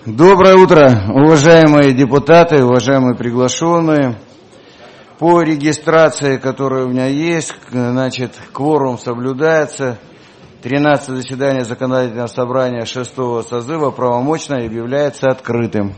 Доброе утро, уважаемые депутаты, уважаемые приглашенные. По регистрации, которая у меня есть, значит, кворум соблюдается. 13-е заседание Законодательного собрания 6-го созыва правомочно объявляется открытым.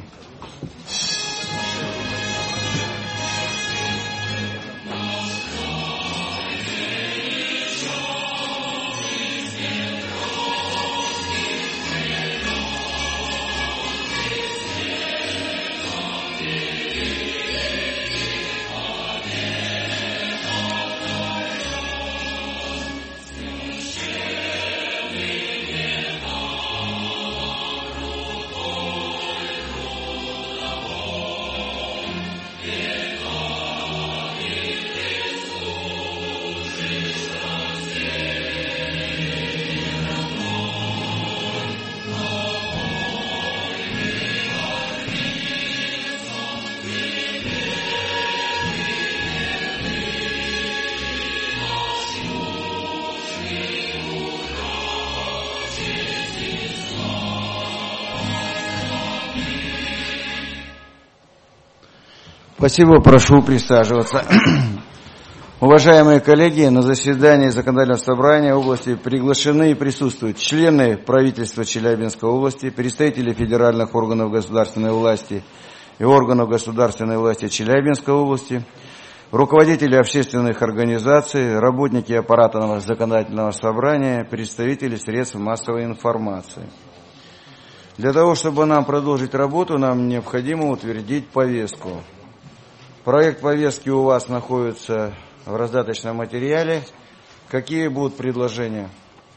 Спасибо, прошу присаживаться. Уважаемые коллеги, на заседании Законодательного собрания области приглашены и присутствуют члены правительства Челябинской области, представители федеральных органов государственной власти и органов государственной власти Челябинской области, руководители общественных организаций, работники аппарата Законодательного собрания, представители средств массовой информации. Для того, чтобы нам продолжить работу, нам необходимо утвердить повестку. Проект повестки у вас находится в раздаточном материале. Какие будут предложения?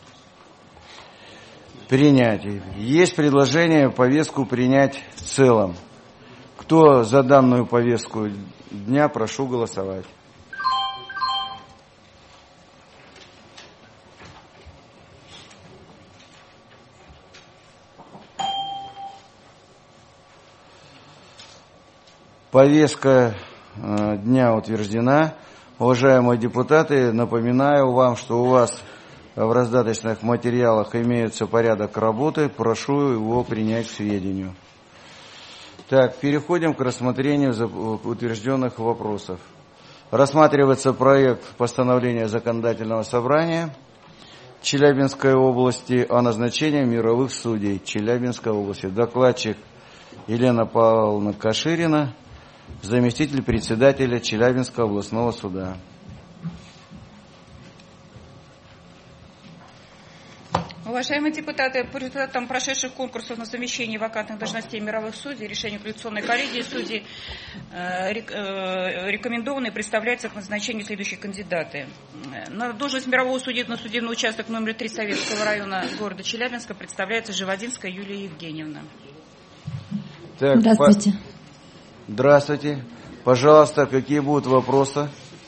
Принять. Есть предложение повестку принять в целом. Кто за данную повестку дня, прошу голосовать. Повестка дня утверждена. Уважаемые депутаты, напоминаю вам, что у вас в раздаточных материалах имеется порядок работы. Прошу его принять к сведению. Так, переходим к рассмотрению утвержденных вопросов. Рассматривается проект постановления Законодательного собрания Челябинской области о назначении мировых судей Челябинской области. Докладчик Елена Павловна Каширина, заместитель председателя Челябинского областного суда. Уважаемые депутаты, по результатам прошедших конкурсов на замещение вакантных должностей мировых судей, решение апелляционной коллегии судей рекомендованы и представляются к назначению следующие кандидаты. На должность мирового судьи на судебный участок номер 3 Советского района города Челябинска представляется Живодинская Юлия Евгеньевна. Так, здравствуйте. Здравствуйте. Пожалуйста, какие будут вопросы?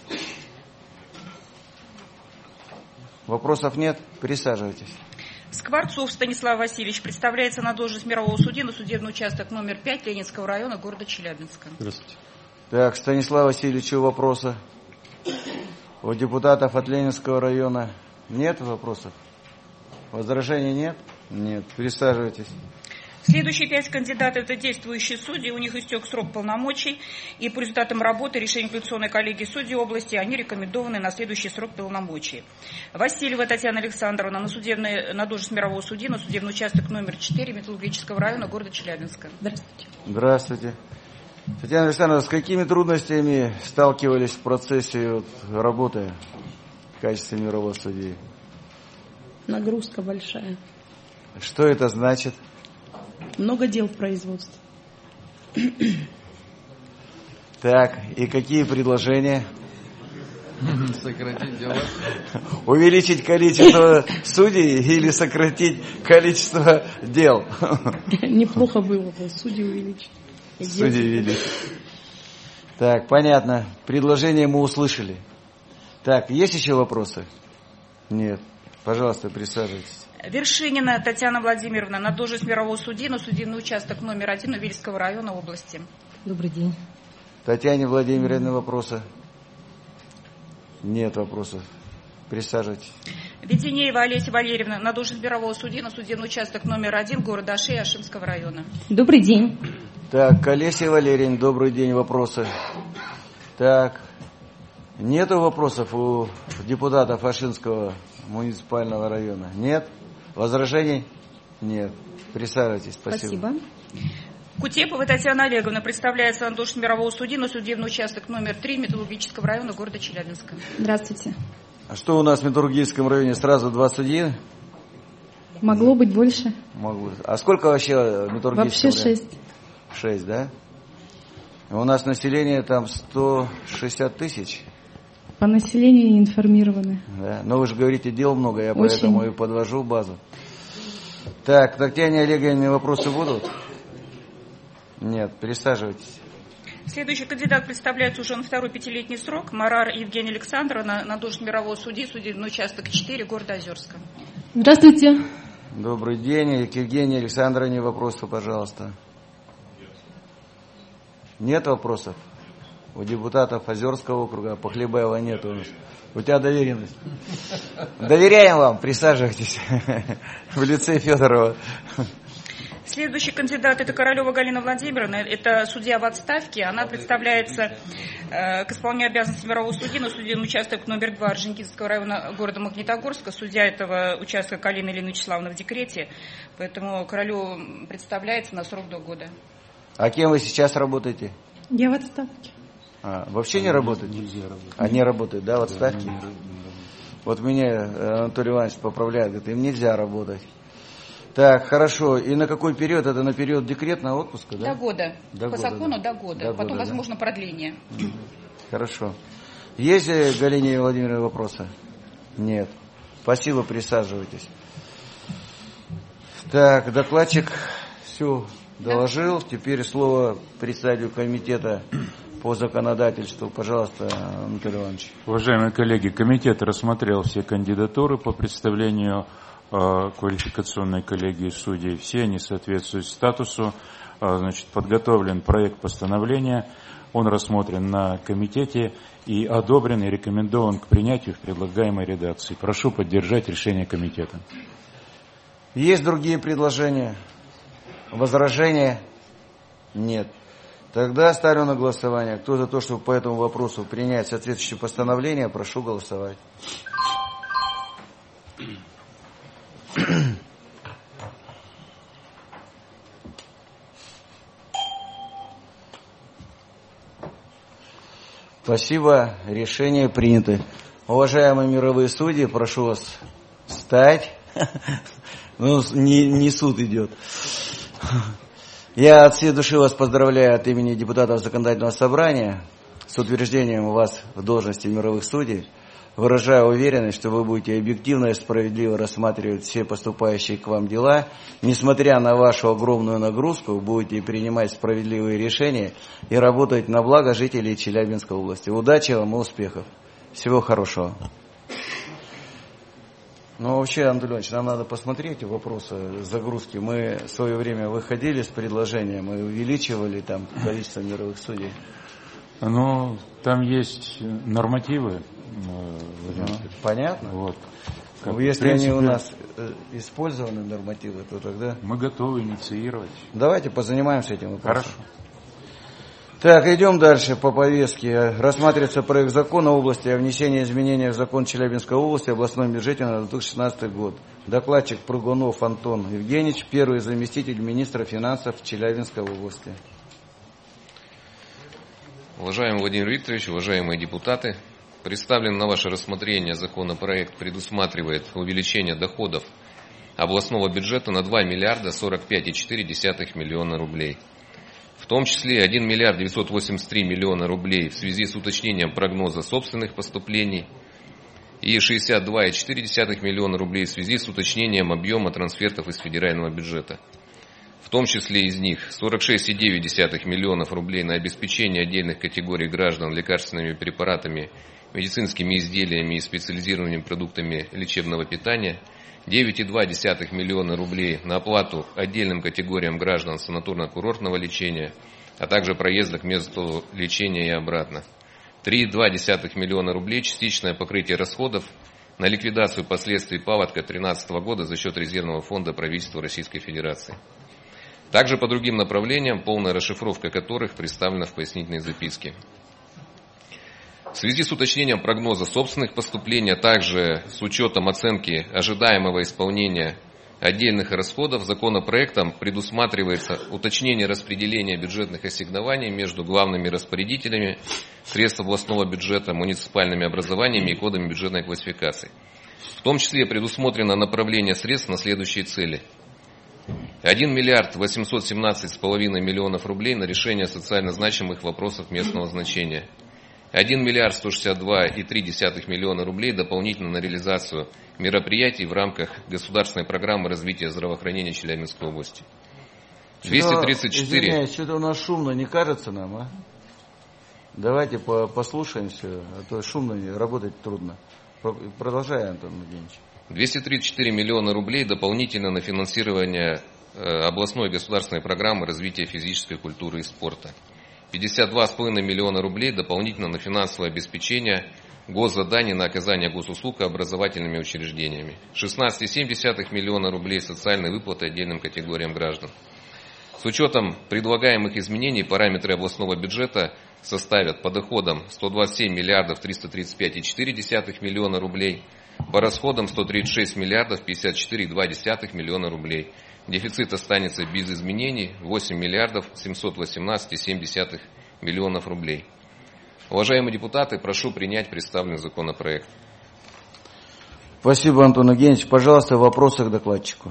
Вопросов нет? Присаживайтесь. Скворцов Станислав Васильевич представляется на должность мирового судьи на судебный участок номер 5 Ленинского района города Челябинска. Здравствуйте. Так, Станислав Васильевичу вопросы? У депутатов от Ленинского района нет вопросов? Возражений нет? Нет. Присаживайтесь. Следующие 5 кандидатов – это действующие судьи, у них истек срок полномочий, и по результатам работы решения апелляционной коллегии судей области они рекомендованы на следующий срок полномочий. Васильева Татьяна Александровна на должность мирового судьи на судебный участок номер 4 Металлургического района города Челябинска. Здравствуйте. Здравствуйте. Татьяна Александровна, с какими трудностями сталкивались в процессе работы в качестве мирового судьи? Нагрузка большая. Что это значит? Много дел в производстве. Так, и какие предложения? Сократить дела. Увеличить количество судей или сократить количество дел? Неплохо было бы судьи увеличить. Судей увеличить. Так, понятно. Предложение мы услышали. Так, есть еще вопросы? Нет. Пожалуйста, присаживайтесь. Вершинина Татьяна Владимировна на должность мирового судьи на судебный участок номер 1 Увельского района области. Добрый день. Татьяне Владимировне вопросы? Нет вопросов. Присаживайтесь. Веденеева Олеся Валерьевна на должность мирового судьи на судебный участок номер 1 города Аши Ашимского района. Добрый день. Так, Олеся Валерьевна, добрый день. Вопросы? Так, нету вопросов у депутатов Ашинского муниципального района? Нет? Возражений? Нет. Присаживайтесь. Спасибо. Кутепова Татьяна Олеговна представляется на должность мирового судьи на судебный участок номер 3 Металлургического района города Челябинска. Здравствуйте. А что у нас в Металлургическом районе? Сразу 2 судьи? Могло быть больше. Могло. А сколько вообще в Металлургическом Вообще районе? 6. 6, да? У нас население там 160 тысяч. По населению не информированы. Да. Но вы же говорите, дел много, я Очень. поэтому и подвожу базу. Так, Татьяне Олеговне вопросы будут? Нет, присаживайтесь. Следующий кандидат представляется уже на второй 5-летний срок. Марар Евгения Александровна на должность мирового судьи, судебный участок 4, города Озерска. Здравствуйте. Добрый день. К Евгении Александровне вопросы, пожалуйста. Нет вопросов? У депутатов Озерского округа, Похлебаева нет у нас. У тебя доверенность. Доверяем вам, присаживайтесь. В лице Федорова. Следующий кандидат это Королева Галина Владимировна, это судья в отставке. Она представляется к исполнению обязанностей мирового судьи на судебный участок номер 2 Орджоникидзевского района города Магнитогорска. Судья этого участка Калина Елена Вячеславовна в декрете, поэтому Королева представляется на срок до года. А кем вы сейчас работаете? Я в отставке. Вообще не работаете? Нельзя работать. Они работают, да, в отставке? Да. Вот меня Анатолий Иванович поправляет, говорит, им нельзя работать. Так, хорошо. И на какой период? Это на период декретного отпуска, да? До года. По закону до года. Потом, возможно, продление. Хорошо. Есть ли Галине Владимировне вопросы? Нет. Спасибо, присаживайтесь. Так, докладчик все доложил. Теперь слово председателю комитета по законодательству. Пожалуйста, Анатолий Иванович. Уважаемые коллеги, комитет рассмотрел все кандидатуры по представлению квалификационной коллегии судей. Все они соответствуют статусу. Значит, подготовлен проект постановления. Он рассмотрен на комитете и одобрен и рекомендован к принятию в предлагаемой редакции. Прошу поддержать решение комитета. Есть другие предложения? Возражения? Нет. Тогда ставлю на голосование. Кто за то, чтобы по этому вопросу принять соответствующее постановление, прошу голосовать. Спасибо. Решение принято. Уважаемые мировые судьи, прошу вас встать. Ну, не суд идет. Я от всей души вас поздравляю от имени депутатов Законодательного собрания с утверждением вас в должности мировых судей. Выражаю уверенность, что вы будете объективно и справедливо рассматривать все поступающие к вам дела. Несмотря на вашу огромную нагрузку, вы будете принимать справедливые решения и работать на благо жителей Челябинской области. Удачи вам и успехов. Всего хорошего. Ну, вообще, Анатолий Иванович, нам надо посмотреть вопросы загрузки. Мы в свое время выходили с предложением и увеличивали там количество мировых судей. Ну, там есть нормативы. Понятно. Вот. Если они у нас использованы, нормативы, то тогда... Мы готовы инициировать. Давайте позанимаемся этим вопросом. Хорошо. Так, идем дальше по повестке. Рассматривается проект закона в области о внесении изменений в закон Челябинской области о областном бюджете на 2016 год. Докладчик Прыгунов Антон Евгеньевич, первый заместитель министра финансов Челябинской области. Уважаемый Владимир Викторович, уважаемые депутаты, представлен на ваше рассмотрение законопроект предусматривает увеличение доходов областного бюджета на 2 миллиарда 45,4 миллиона рублей. В том числе 1 миллиард 983 миллиона рублей в связи с уточнением прогноза собственных поступлений и 62,4 миллиона рублей в связи с уточнением объема трансфертов из федерального бюджета. В том числе из них 46,9 миллионов рублей на обеспечение отдельных категорий граждан лекарственными препаратами, медицинскими изделиями и специализированными продуктами лечебного питания, 9,2 миллиона рублей на оплату отдельным категориям граждан санаторно-курортного лечения, а также проезда к месту лечения и обратно. 3,2 миллиона рублей частичное покрытие расходов на ликвидацию последствий паводка 2013 года за счет резервного фонда правительства Российской Федерации. Также по другим направлениям, полная расшифровка которых представлена в пояснительной записке. В связи с уточнением прогноза собственных поступлений, а также с учетом оценки ожидаемого исполнения отдельных расходов, законопроектом предусматривается уточнение распределения бюджетных ассигнований между главными распорядителями средств областного бюджета, муниципальными образованиями и кодами бюджетной классификации. В том числе предусмотрено направление средств на следующие цели. 1 миллиард 817,5 миллионов рублей на решение социально значимых вопросов местного значения. 1 миллиард 162,3 миллиона рублей дополнительно на реализацию мероприятий в рамках государственной программы развития здравоохранения Челябинской области. 234. Извиняюсь, что-то у нас шумно, не кажется нам, а? Давайте послушаем все, а то шумно, работать трудно. Продолжай, Антон Евгеньевич. 234 миллиона рублей дополнительно на финансирование областной государственной программы развития физической культуры и спорта. 52,5 миллиона рублей дополнительно на финансовое обеспечение госзаданий на оказание госуслуг образовательными учреждениями. 16,7 миллиона рублей социальной выплаты отдельным категориям граждан. С учетом предлагаемых изменений параметры областного бюджета составят по доходам 127 миллиардов 335,4 миллиона рублей, по расходам 136 миллиардов 54,2 миллиона рублей. Дефицит останется без изменений 8 миллиардов 718,7 миллионов рублей. Уважаемые депутаты, прошу принять представленный законопроект. Спасибо, Антон Евгеньевич. Пожалуйста, вопросы к докладчику.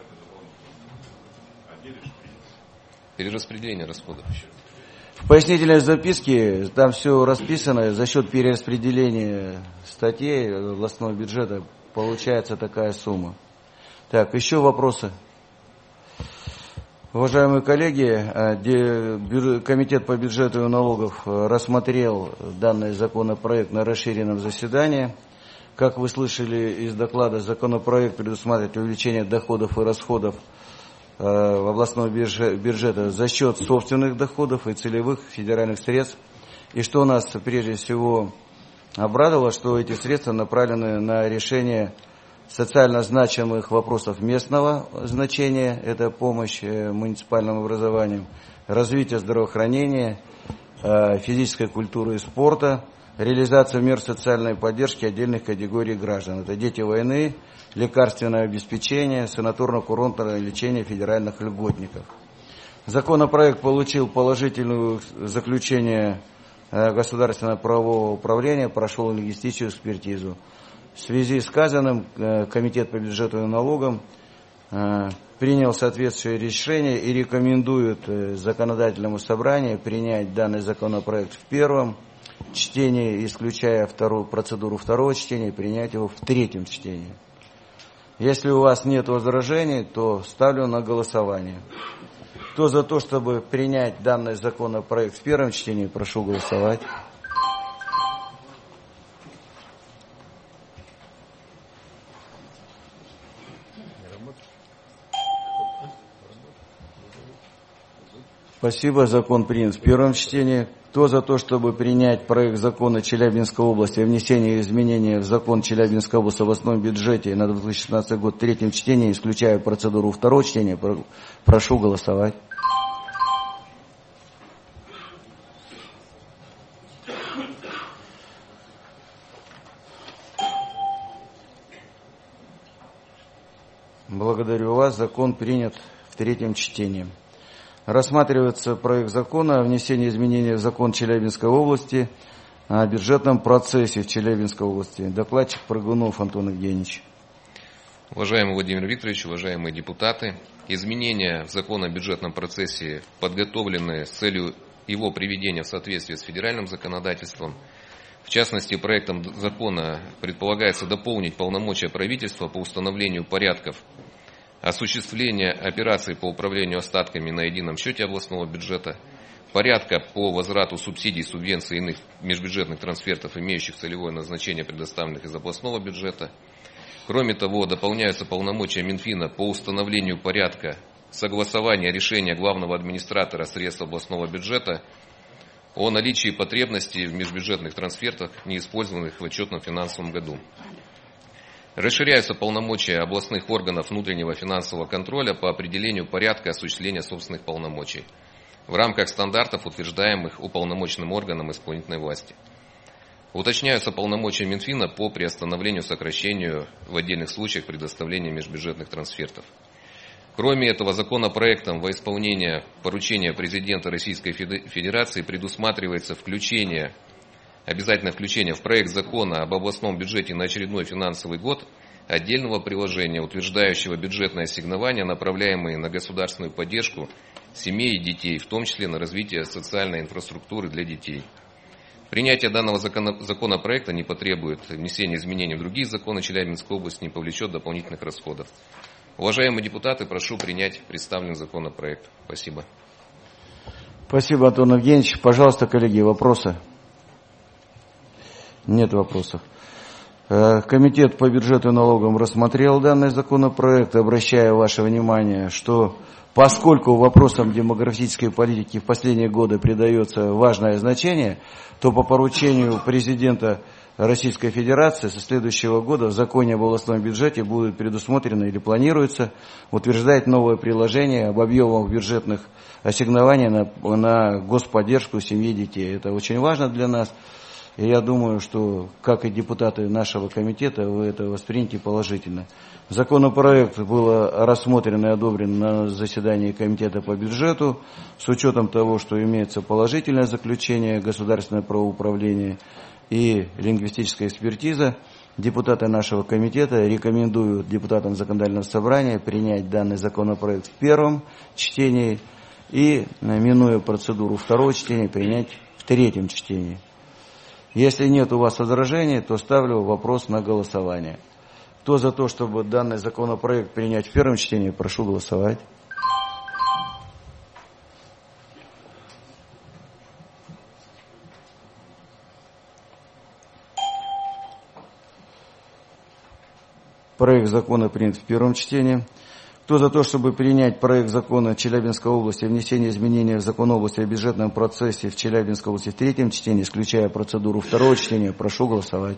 Перераспределение расходов еще. В пояснительной записке там все расписано. За счет перераспределения статей областного бюджета получается такая сумма. Так, еще вопросы? Уважаемые коллеги, Комитет по бюджету и налогов рассмотрел данный законопроект на расширенном заседании. Как вы слышали из доклада, законопроект предусматривает увеличение доходов и расходов в областного бюджета за счет собственных доходов и целевых федеральных средств. И что нас прежде всего обрадовало, что эти средства направлены на решение социально значимых вопросов местного значения, это помощь муниципальным образованиям, развитие здравоохранения, физической культуры и спорта, реализация мер социальной поддержки отдельных категорий граждан. Это дети войны, лекарственное обеспечение, санаторно-курортное лечение федеральных льготников. Законопроект получил положительное заключение Государственного правового управления, прошел лингвистическую экспертизу. В связи с сказанным, Комитет по бюджету и налогам принял соответствующее решение и рекомендует законодательному собранию принять данный законопроект в первом чтении, исключая процедуру второго чтения, и принять его в третьем чтении. Если у вас нет возражений, то ставлю на голосование. Кто за то, чтобы принять данный законопроект в первом чтении, прошу голосовать. Спасибо. Закон принят в первом чтении. Кто за то, чтобы принять проект закона Челябинской области о внесении изменений в закон Челябинской области об областном бюджете на 2016 год в третьем чтении, исключая процедуру второго чтения, прошу голосовать. Благодарю вас. Закон принят в третьем чтении. Рассматривается проект закона о внесении изменений в закон Челябинской области о бюджетном процессе в Челябинской области. Докладчик Прыгунов Антон Евгеньевич. Уважаемый Владимир Викторович, уважаемые депутаты, изменения в закон о бюджетном процессе подготовлены с целью его приведения в соответствие с федеральным законодательством. В частности, проектом закона предполагается дополнить полномочия правительства по установлению порядков осуществления операций по управлению остатками на едином счете областного бюджета, порядка по возврату субсидий, субвенций и иных межбюджетных трансфертов, имеющих целевое назначение, предоставленных из областного бюджета. Кроме того, дополняются полномочия Минфина по установлению порядка согласования решения главного администратора средств областного бюджета о наличии потребностей в межбюджетных трансфертах, неиспользованных в отчетном финансовом году. Расширяются полномочия областных органов внутреннего финансового контроля по определению порядка осуществления собственных полномочий в рамках стандартов, утверждаемых уполномоченным органом исполнительной власти. Уточняются полномочия Минфина по приостановлению, сокращению в отдельных случаях предоставления межбюджетных трансфертов. Кроме этого, законопроектом во исполнение поручения президента Российской Федерации предусматривается обязательное включение в проект закона об областном бюджете на очередной финансовый год отдельного приложения, утверждающего бюджетные ассигнования, направляемые на государственную поддержку семей и детей, в том числе на развитие социальной инфраструктуры для детей. Принятие данного законопроекта не потребует внесения изменений в другие законы Челябинской области, не повлечет дополнительных расходов. Уважаемые депутаты, прошу принять представленный законопроект. Спасибо. Спасибо, Антон Евгеньевич. Пожалуйста, коллеги, вопросы? Нет вопросов. Комитет по бюджету и налогам рассмотрел данный законопроект. Обращаю ваше внимание, что поскольку вопросам демографической политики в последние годы придается важное значение, то по поручению президента Российской Федерации со следующего года в законе об областном бюджете будет предусмотрено или планируется утверждать новое приложение об объемах бюджетных ассигнований на господдержку семьи и детей. Это очень важно для нас. И я думаю, что, как и депутаты нашего комитета, вы это восприняли положительно. Законопроект был рассмотрен и одобрен на заседании комитета по бюджету с учетом того, что имеется положительное заключение государственного правоуправления и лингвистическая экспертиза. Депутаты нашего комитета рекомендуют депутатам законодательного собрания принять данный законопроект в первом чтении и, минуя процедуру второго чтения, принять в третьем чтении. Если нет у вас возражений, то ставлю вопрос на голосование. Кто за то, чтобы данный законопроект принять в первом чтении, прошу голосовать. Проект закона принят в первом чтении. Кто за то, чтобы принять проект закона Челябинской области о внесении изменений в закон области о бюджетном процессе в Челябинской области в третьем чтении, исключая процедуру второго чтения, прошу голосовать.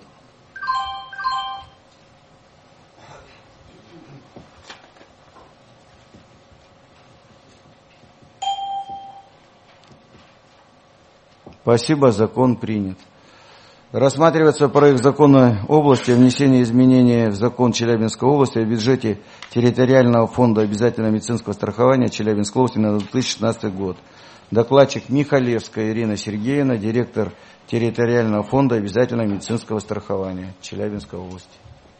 Спасибо, закон принят. Рассматривается проект закона области о внесении изменений в закон Челябинской области о бюджете территориального фонда обязательного медицинского страхования Челябинской области на 2016 год. Докладчик Михалевская Ирина Сергеевна, директор территориального фонда обязательного медицинского страхования Челябинской области.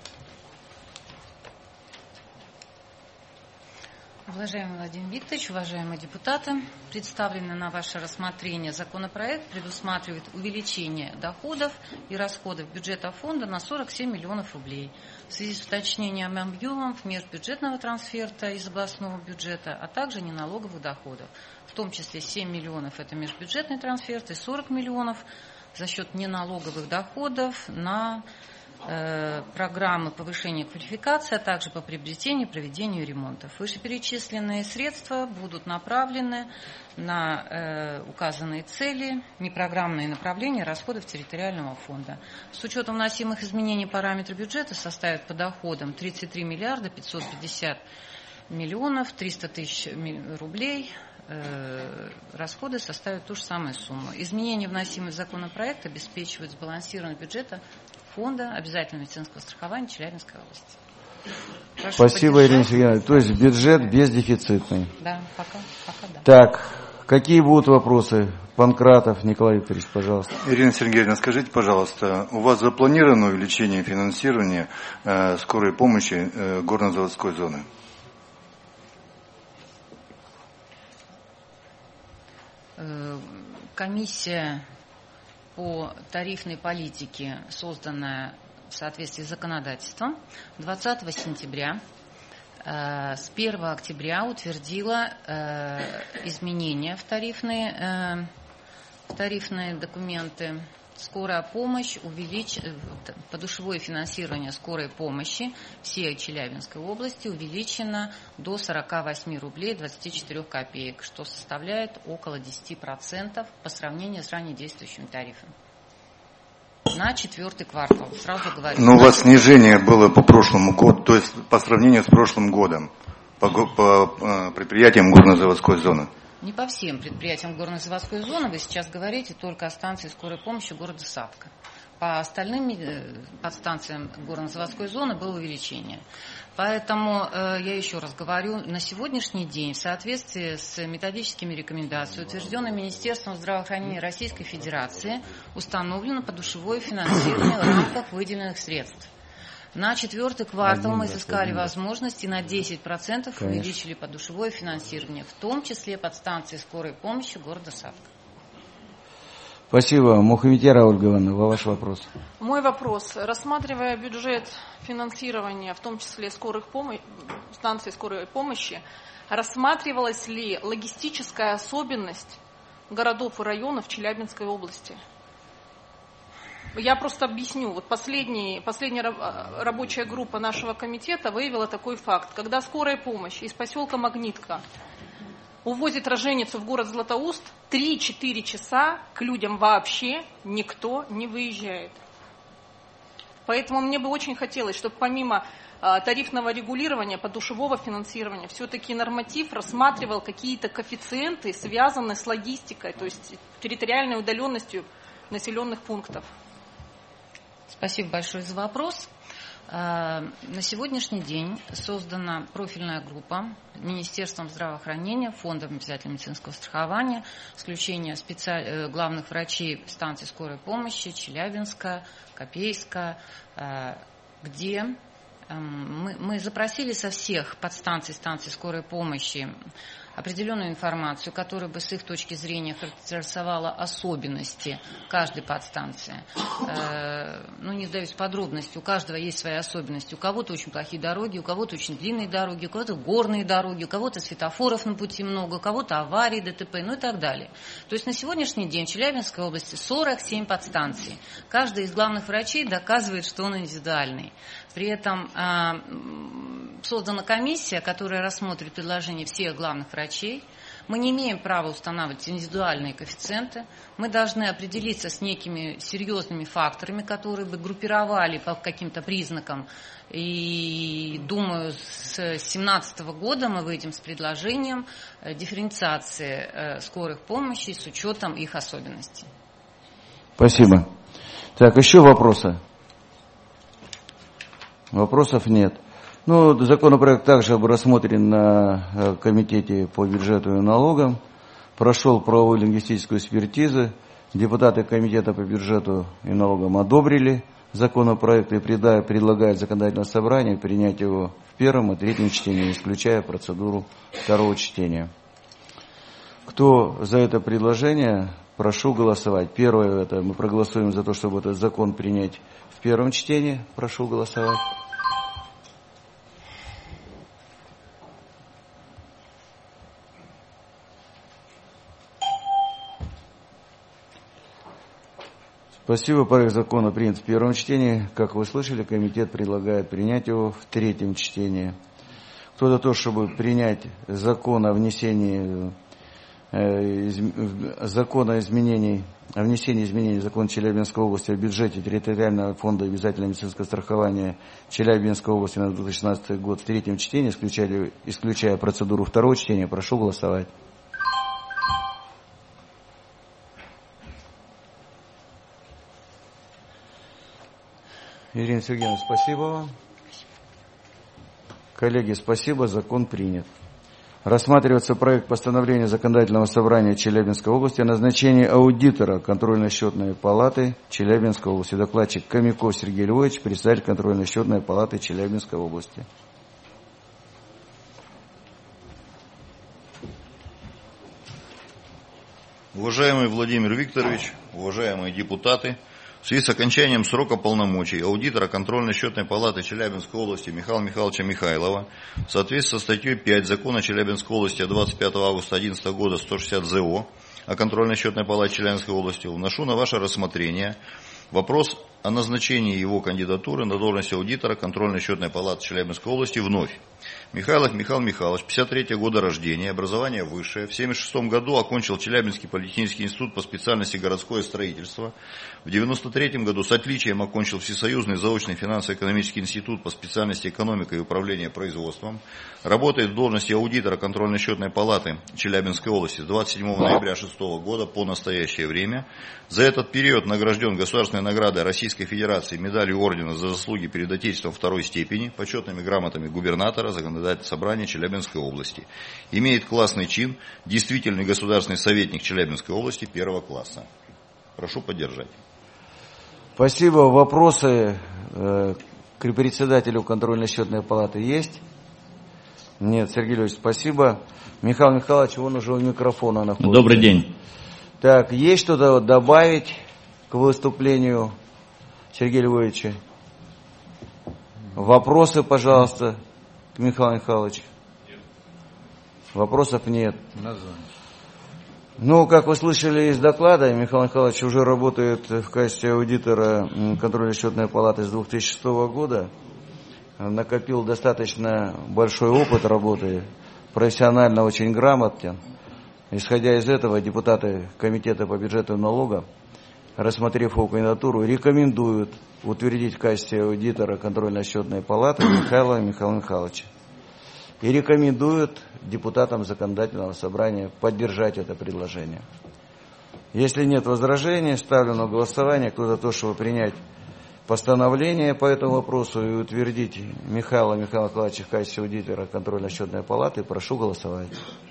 Уважаемый Владимир Викторович, уважаемые депутаты, представленный на ваше рассмотрение законопроект предусматривает увеличение доходов и расходов бюджета фонда на 47 миллионов рублей в связи с уточнением объемов межбюджетного трансферта из областного бюджета, а также неналоговых доходов. В том числе 7 миллионов – это межбюджетный трансферт и 40 миллионов за счет неналоговых доходов на программы повышения квалификации, а также по приобретению и проведению ремонтов. Вышеперечисленные средства будут направлены на указанные цели, непрограммные направления расходов территориального фонда. С учетом вносимых изменений параметры бюджета составят по доходам 33 миллиарда 550 миллионов 300 тысяч рублей. Расходы составят ту же самую сумму. Изменения, вносимые в законопроект, обеспечивают сбалансированность бюджета фонда обязательного медицинского страхования Челябинской области. Прошу Спасибо, Ирина Сергеевна. То есть бюджет бездефицитный. Да, пока да. Так, какие будут вопросы? Панкратов Николай Викторович, пожалуйста. Ирина Сергеевна, скажите, пожалуйста, у вас запланировано увеличение финансирования скорой помощи горно-заводской зоны? Комиссия по тарифной политике, созданная в соответствии с законодательством, 20 сентября с 1 октября утвердила изменения в тарифные документы. Скорая помощь, подушевое финансирование скорой помощи всей Челябинской области увеличено до 48 рублей 24 копеек, что составляет около 10% по сравнению с ранее действующими тарифами. на 4-й квартал. Сразу говорю. Но у вас снижение было по прошлому году, то есть по сравнению с прошлым годом, по предприятиям горно-заводской зоны. Не по всем предприятиям горно-заводской зоны. Вы сейчас говорите только о станции скорой помощи города Сатка. По остальным подстанциям горно-заводской зоны было увеличение. Поэтому, я еще раз говорю, на сегодняшний день в соответствии с методическими рекомендациями, утвержденными Министерством здравоохранения Российской Федерации, установлено подушевое финансирование в рамках выделенных средств. На 4-й квартал мы изыскали возможности, на 10% увеличили подушевое финансирование, в том числе подстанции скорой помощи города Сатка. Спасибо. Мухамедьярова Ольга Ивановна, ваш вопрос. Мой вопрос. Рассматривая бюджет финансирования, в том числе станции скорой помощи, рассматривалась ли логистическая особенность городов и районов Челябинской области? Я просто объясню. Вот последняя рабочая группа нашего комитета выявила такой факт. Когда скорая помощь из поселка Магнитка увозит роженицу в город Златоуст, 3-4 часа к людям вообще никто не выезжает. Поэтому мне бы очень хотелось, чтобы помимо тарифного регулирования, подушевого финансирования, все-таки норматив рассматривал какие-то коэффициенты, связанные с логистикой, то есть территориальной удаленностью населенных пунктов. Спасибо большое за вопрос. На сегодняшний день создана профильная группа Министерством здравоохранения, Фондом обязательного медицинского страхования, исключение главных врачей станций скорой помощи Челябинска, Копейска, где мы запросили со всех подстанций, станций скорой помощи определенную информацию, которая бы с их точки зрения характеризовала особенности каждой подстанции. Не вдаюсь в подробности, у каждого есть свои особенности. У кого-то очень плохие дороги, у кого-то очень длинные дороги, у кого-то горные дороги, у кого-то светофоров на пути много, у кого-то аварии, ДТП, и так далее. То есть на сегодняшний день в Челябинской области 47 подстанций. Каждый из главных врачей доказывает, что он индивидуальный. При этом создана комиссия, которая рассмотрит предложения всех главных врачей. Мы не имеем права устанавливать индивидуальные коэффициенты. Мы должны определиться с некими серьезными факторами, которые бы группировали по каким-то признакам. И, думаю, с 2017 года мы выйдем с предложением дифференциации скорых помощи с учетом их особенностей. Спасибо. Так, еще вопросы? Вопросов нет. Законопроект также был рассмотрен на Комитете по бюджету и налогам, прошел правовую лингвистическую экспертизу, депутаты Комитета по бюджету и налогам одобрили законопроект и предлагают законодательное собрание принять его в первом и третьем чтении, исключая процедуру второго чтения. Кто за это предложение, прошу голосовать. Первое, это мы проголосуем за то, чтобы этот закон принять в первом чтении. Прошу голосовать. Спасибо. Проект закона принят в первом чтении. Как вы слышали, комитет предлагает принять его в третьем чтении. Кто за то, чтобы принять закон о внесении изменений в закон Челябинской области о бюджете территориального фонда обязательного медицинского страхования Челябинской области на 2016 год в третьем чтении, исключая процедуру второго чтения, прошу голосовать. Ирина Сергеевна, спасибо вам. Коллеги, спасибо, закон принят. Рассматривается проект постановления Законодательного собрания Челябинской области о назначении аудитора контрольно-счетной палаты Челябинской области. Докладчик Комяков Сергей Львович, председатель контрольно-счетной палаты Челябинской области. Уважаемый Владимир Викторович, уважаемые депутаты, в связи с окончанием срока полномочий аудитора контрольно-счетной палаты Челябинской области Михаила Михайловича Михайлова в соответствии со статьей 5 закона Челябинской области от 25 августа 2011 года 160 ЗО о контрольно-счетной палате Челябинской области вношу на ваше рассмотрение вопрос о назначении его кандидатуры на должность аудитора контрольно-счетной палаты Челябинской области вновь. Михайлов Михаил Михайлович, 53 года рождения, образование высшее. В 1976 году окончил Челябинский политехнический институт по специальности городское строительство. В 1993 году с отличием окончил Всесоюзный заочный финансово-экономический институт по специальности экономика и управление производством. Работает в должности аудитора контрольно-счетной палаты Челябинской области с 27 ноября 2006 года по настоящее время. За этот период награжден государственной наградой Российской Федерации, медалью ордена за заслуги перед Отечеством второй степени, почетными грамотами губернатора, законодательного собрания Челябинской области. Имеет классный чин, действительный государственный советник Челябинской области первого класса. Прошу поддержать. Спасибо. Вопросы к председателю контрольно-счетной палаты есть? Нет, Сергей Львович, спасибо. Михаил Михайлович, вон уже у микрофона находится. Добрый день. Так, есть что-то добавить к выступлению Сергея Львовича? Вопросы, пожалуйста, к Михаилу Михайловичу. Нет. Вопросов нет. Ну, как вы слышали из доклада, Михаил Михайлович уже работает в качестве аудитора контрольно-счетной палаты с 2006 года. Накопил достаточно большой опыт работы, профессионально очень грамотен. Исходя из этого, депутаты Комитета по бюджету и налогам, рассмотрев его кандидатуру, рекомендуют утвердить в качестве аудитора контрольно-счетной палаты Михаила Михайловича. И рекомендуют депутатам законодательного собрания поддержать это предложение. Если нет возражений, ставлю на голосование. Кто за то, чтобы принять постановление по этому вопросу и утвердить Михаила Михайловича в качестве аудитора контрольно-счетной палаты, прошу голосовать.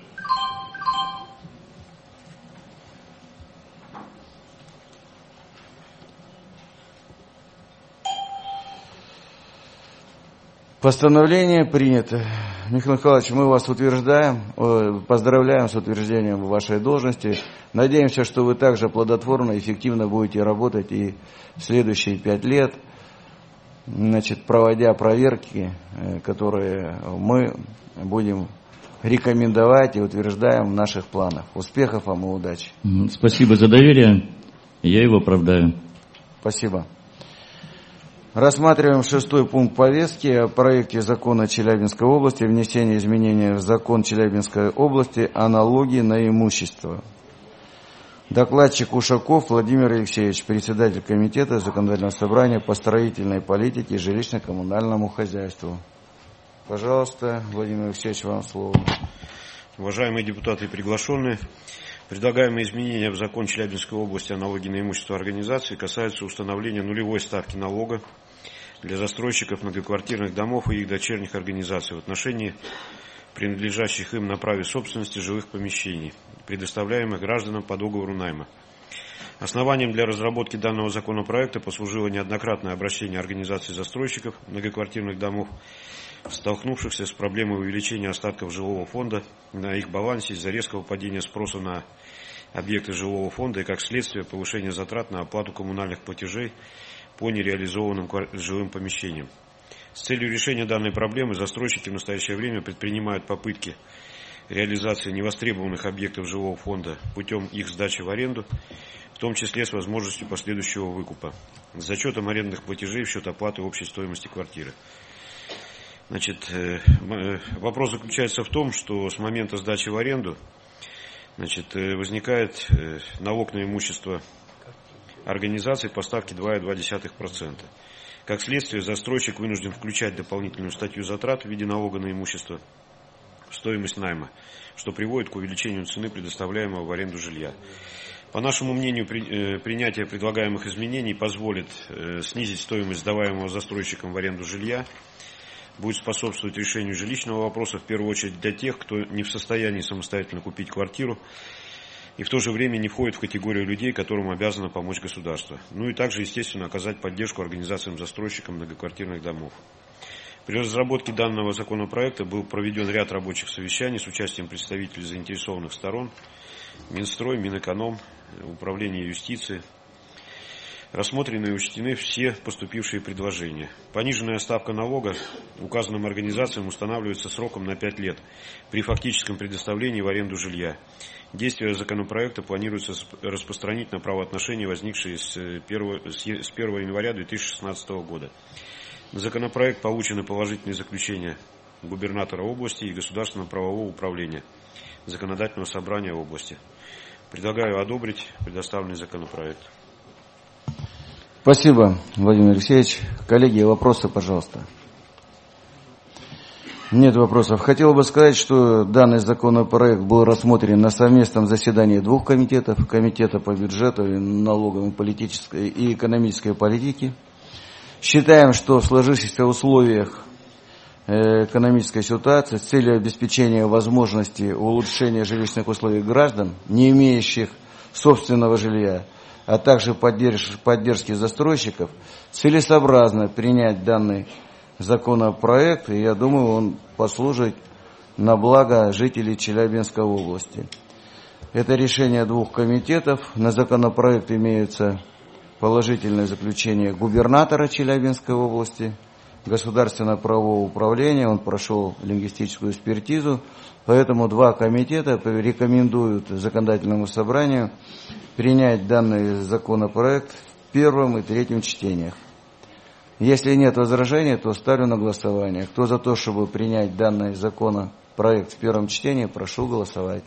Постановление принято. Михаил Михайлович, мы вас поздравляем с утверждением вашей должности. Надеемся, что вы также плодотворно и эффективно будете работать и в следующие 5 лет, проводя проверки, которые мы будем рекомендовать и утверждаем в наших планах. Успехов вам и удачи. Спасибо за доверие. Я его оправдаю. Спасибо. Рассматриваем 6 пункт повестки о проекте закона Челябинской области о внесении изменений в закон Челябинской области о налоге на имущество. Докладчик Ушаков Владимир Алексеевич, председатель комитета законодательного собрания по строительной политике и жилищно-коммунальному хозяйству. Пожалуйста, Владимир Алексеевич, вам слово. Уважаемые депутаты и приглашенные, предлагаемые изменения в закон Челябинской области о налоге на имущество организации касаются установления нулевой ставки налога для застройщиков многоквартирных домов и их дочерних организаций в отношении принадлежащих им на праве собственности жилых помещений, предоставляемых гражданам по договору найма. Основанием для разработки данного законопроекта послужило неоднократное обращение организаций застройщиков многоквартирных домов, столкнувшихся с проблемой увеличения остатков жилого фонда на их балансе из-за резкого падения спроса на объекты жилого фонда и как следствие повышения затрат на оплату коммунальных платежей по нереализованным жилым помещениям. С целью решения данной проблемы застройщики в настоящее время предпринимают попытки реализации невостребованных объектов жилого фонда путем их сдачи в аренду, в том числе с возможностью последующего выкупа, с зачетом арендных платежей в счет оплаты общей стоимости квартиры. Вопрос заключается в том, что с момента сдачи в аренду возникает налог на имущество организации по ставке 2,2%. Как следствие, застройщик вынужден включать дополнительную статью затрат в виде налога на имущество в стоимость найма, что приводит к увеличению цены предоставляемого в аренду жилья. По нашему мнению, принятие предлагаемых изменений позволит снизить стоимость сдаваемого застройщиком в аренду жилья, будет способствовать решению жилищного вопроса, в первую очередь для тех, кто не в состоянии самостоятельно купить квартиру и в то же время не входит в категорию людей, которым обязано помочь государство. Ну и также, естественно, оказать поддержку организациям-застройщикам многоквартирных домов. При разработке данного законопроекта был проведен ряд рабочих совещаний с участием представителей заинтересованных сторон, Минстрой, Минэконом, Управление юстиции. Рассмотрены и учтены все поступившие предложения. Пониженная ставка налога указанным организациям устанавливается сроком на 5 лет при фактическом предоставлении в аренду жилья. Действие законопроекта планируется распространить на правоотношения, возникшие с 1 января 2016 года. На законопроект получены положительные заключения губернатора области и Государственного правового управления Законодательного собрания области. Предлагаю одобрить предоставленный законопроект. Спасибо, Владимир Алексеевич. Коллеги, вопросы, пожалуйста. Нет вопросов. Хотел бы сказать, что данный законопроект был рассмотрен на совместном заседании двух комитетов. Комитета по бюджету, и налоговой, политической и экономической политике. Считаем, что в сложившихся условиях экономической ситуации с целью обеспечения возможности улучшения жилищных условий граждан, не имеющих собственного жилья, а также поддержки застройщиков, целесообразно принять данный законопроект, и я думаю, он послужит на благо жителей Челябинской области. Это решение двух комитетов. На законопроект имеются положительное заключение губернатора Челябинской области, Государственного правового управления, он прошел лингвистическую экспертизу, поэтому два комитета рекомендуют законодательному собранию принять данный законопроект в первом и третьем чтениях. Если нет возражений, то ставлю на голосование. Кто за то, чтобы принять данный законопроект в первом чтении, прошу голосовать.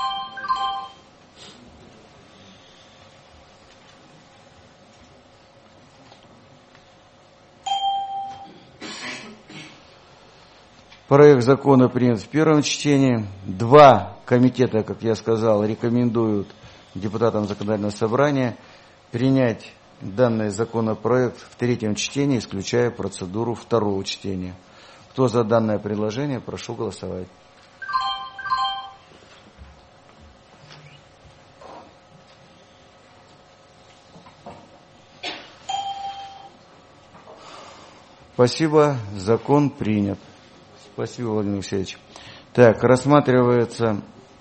Проект закона принят в первом чтении. Два комитета, как я сказал, рекомендуют депутатам законодательного собрания принять данный законопроект в третьем чтении, исключая процедуру второго чтения. Кто за данное предложение, прошу голосовать. Спасибо, закон принят. Спасибо, Владимир Алексеевич. Так, рассматривается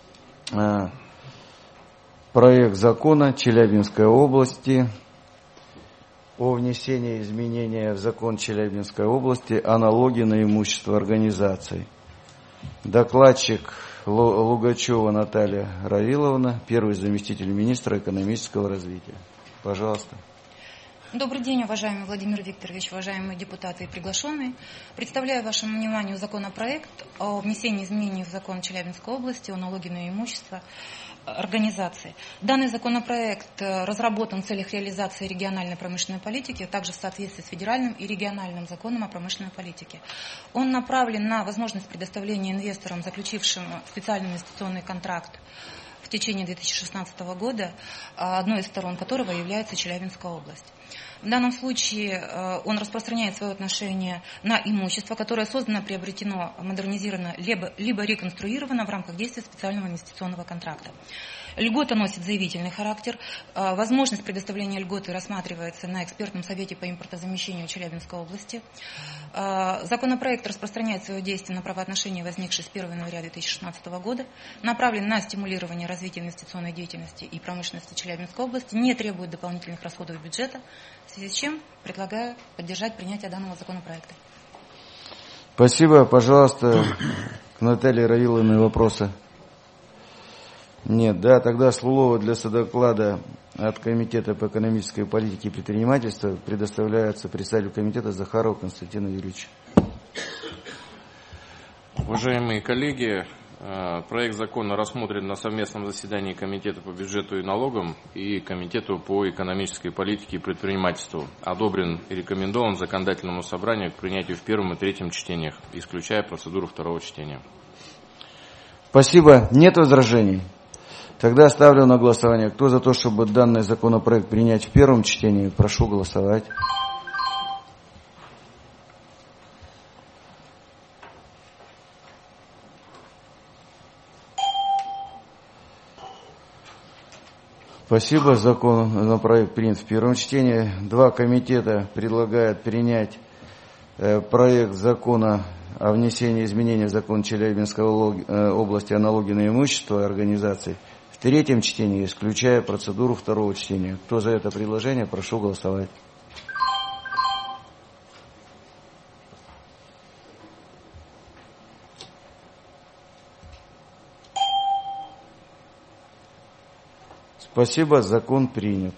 проект закона Челябинской области о внесении изменения в закон Челябинской области о налоге на имущество организаций. Докладчик Лугачева Наталья Равиловна, первый заместитель министра экономического развития. Пожалуйста. Добрый день, уважаемый Владимир Викторович, уважаемые депутаты и приглашенные. Представляю вашему вниманию законопроект о внесении изменений в закон Челябинской области о налоге на имущество организации. Данный законопроект разработан в целях реализации региональной промышленной политики, а также в соответствии с федеральным и региональным законом о промышленной политике. Он направлен на возможность предоставления инвесторам, заключившим специальный инвестиционный контракт в течение 2016 года, одной из сторон которого является Челябинская область. В данном случае он распространяет свое отношение на имущество, которое создано, приобретено, модернизировано, либо реконструировано в рамках действия специального инвестиционного контракта. Льгота носит заявительный характер. Возможность предоставления льготы рассматривается на экспертном совете по импортозамещению Челябинской области. Законопроект распространяет свое действие на правоотношения, возникшие с 1 января 2016 года, направлен на стимулирование развития инвестиционной деятельности и промышленности Челябинской области, не требует дополнительных расходов бюджета, в связи с чем предлагаю поддержать принятие данного законопроекта. Спасибо. Пожалуйста, к Наталье Равиловне вопросы. Нет, да, тогда слово для содоклада от Комитета по экономической политике и предпринимательству предоставляется представителю комитета Захарову Константину Юрьевичу. Уважаемые коллеги, проект закона рассмотрен на совместном заседании Комитета по бюджету и налогам и Комитету по экономической политике и предпринимательству. Одобрен и рекомендован законодательному собранию к принятию в первом и третьем чтениях, исключая процедуру второго чтения. Спасибо. Нет возражений? Тогда ставлю на голосование. Кто за то, чтобы данный законопроект принять в первом чтении, прошу голосовать. Спасибо. Законопроект принят в первом чтении. Два комитета предлагают принять проект закона о внесении изменений в закон Челябинской области о налоге на имущество организаций в третьем чтении, исключая процедуру второго чтения. Кто за это предложение, прошу голосовать. Спасибо, закон принят.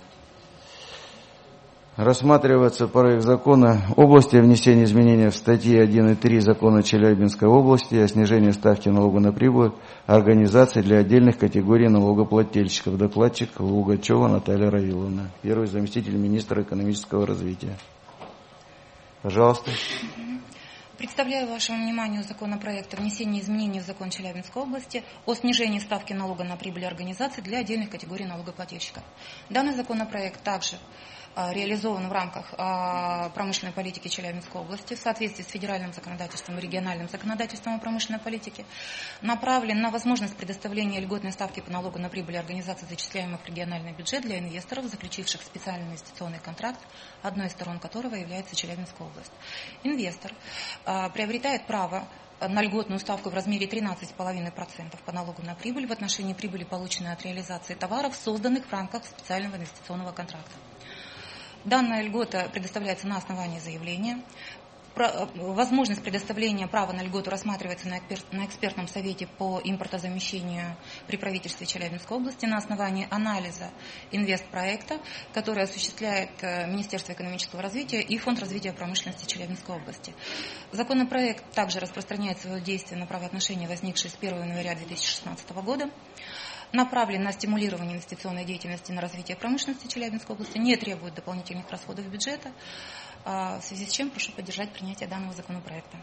Рассматривается проект закона области о внесении изменений в статьи 1 и 3 закона Челябинской области о снижении ставки налога на прибыль организаций для отдельных категорий налогоплательщиков. Докладчик Лугачева Наталья Равиловна, первый заместитель министра экономического развития. Пожалуйста. Представляю вашему вниманию законопроект о внесении изменений в закон Челябинской области о снижении ставки налога на прибыль организаций для отдельных категорий налогоплательщиков. Данный законопроект также реализован в рамках промышленной политики Челябинской области в соответствии с федеральным законодательством и региональным законодательством о промышленной политике, направлен на возможность предоставления льготной ставки по налогу на прибыль организаций, зачисляемых в региональный бюджет для инвесторов, заключивших специальный инвестиционный контракт, одной из сторон которого является Челябинская область. Инвестор приобретает право на льготную ставку в размере 13,5% по налогу на прибыль в отношении прибыли, полученной от реализации товаров, созданных в рамках специального инвестиционного контракта. Данная льгота предоставляется на основании заявления. Возможность предоставления права на льготу рассматривается на экспертном совете по импортозамещению при правительстве Челябинской области на основании анализа инвестпроекта, который осуществляет Министерство экономического развития и Фонд развития промышленности Челябинской области. Законопроект также распространяет свое действие на правоотношения, возникшие с 1 января 2016 года. Направлен на стимулирование инвестиционной деятельности на развитие промышленности Челябинской области, не требует дополнительных расходов бюджета, в связи с чем прошу поддержать принятие данного законопроекта.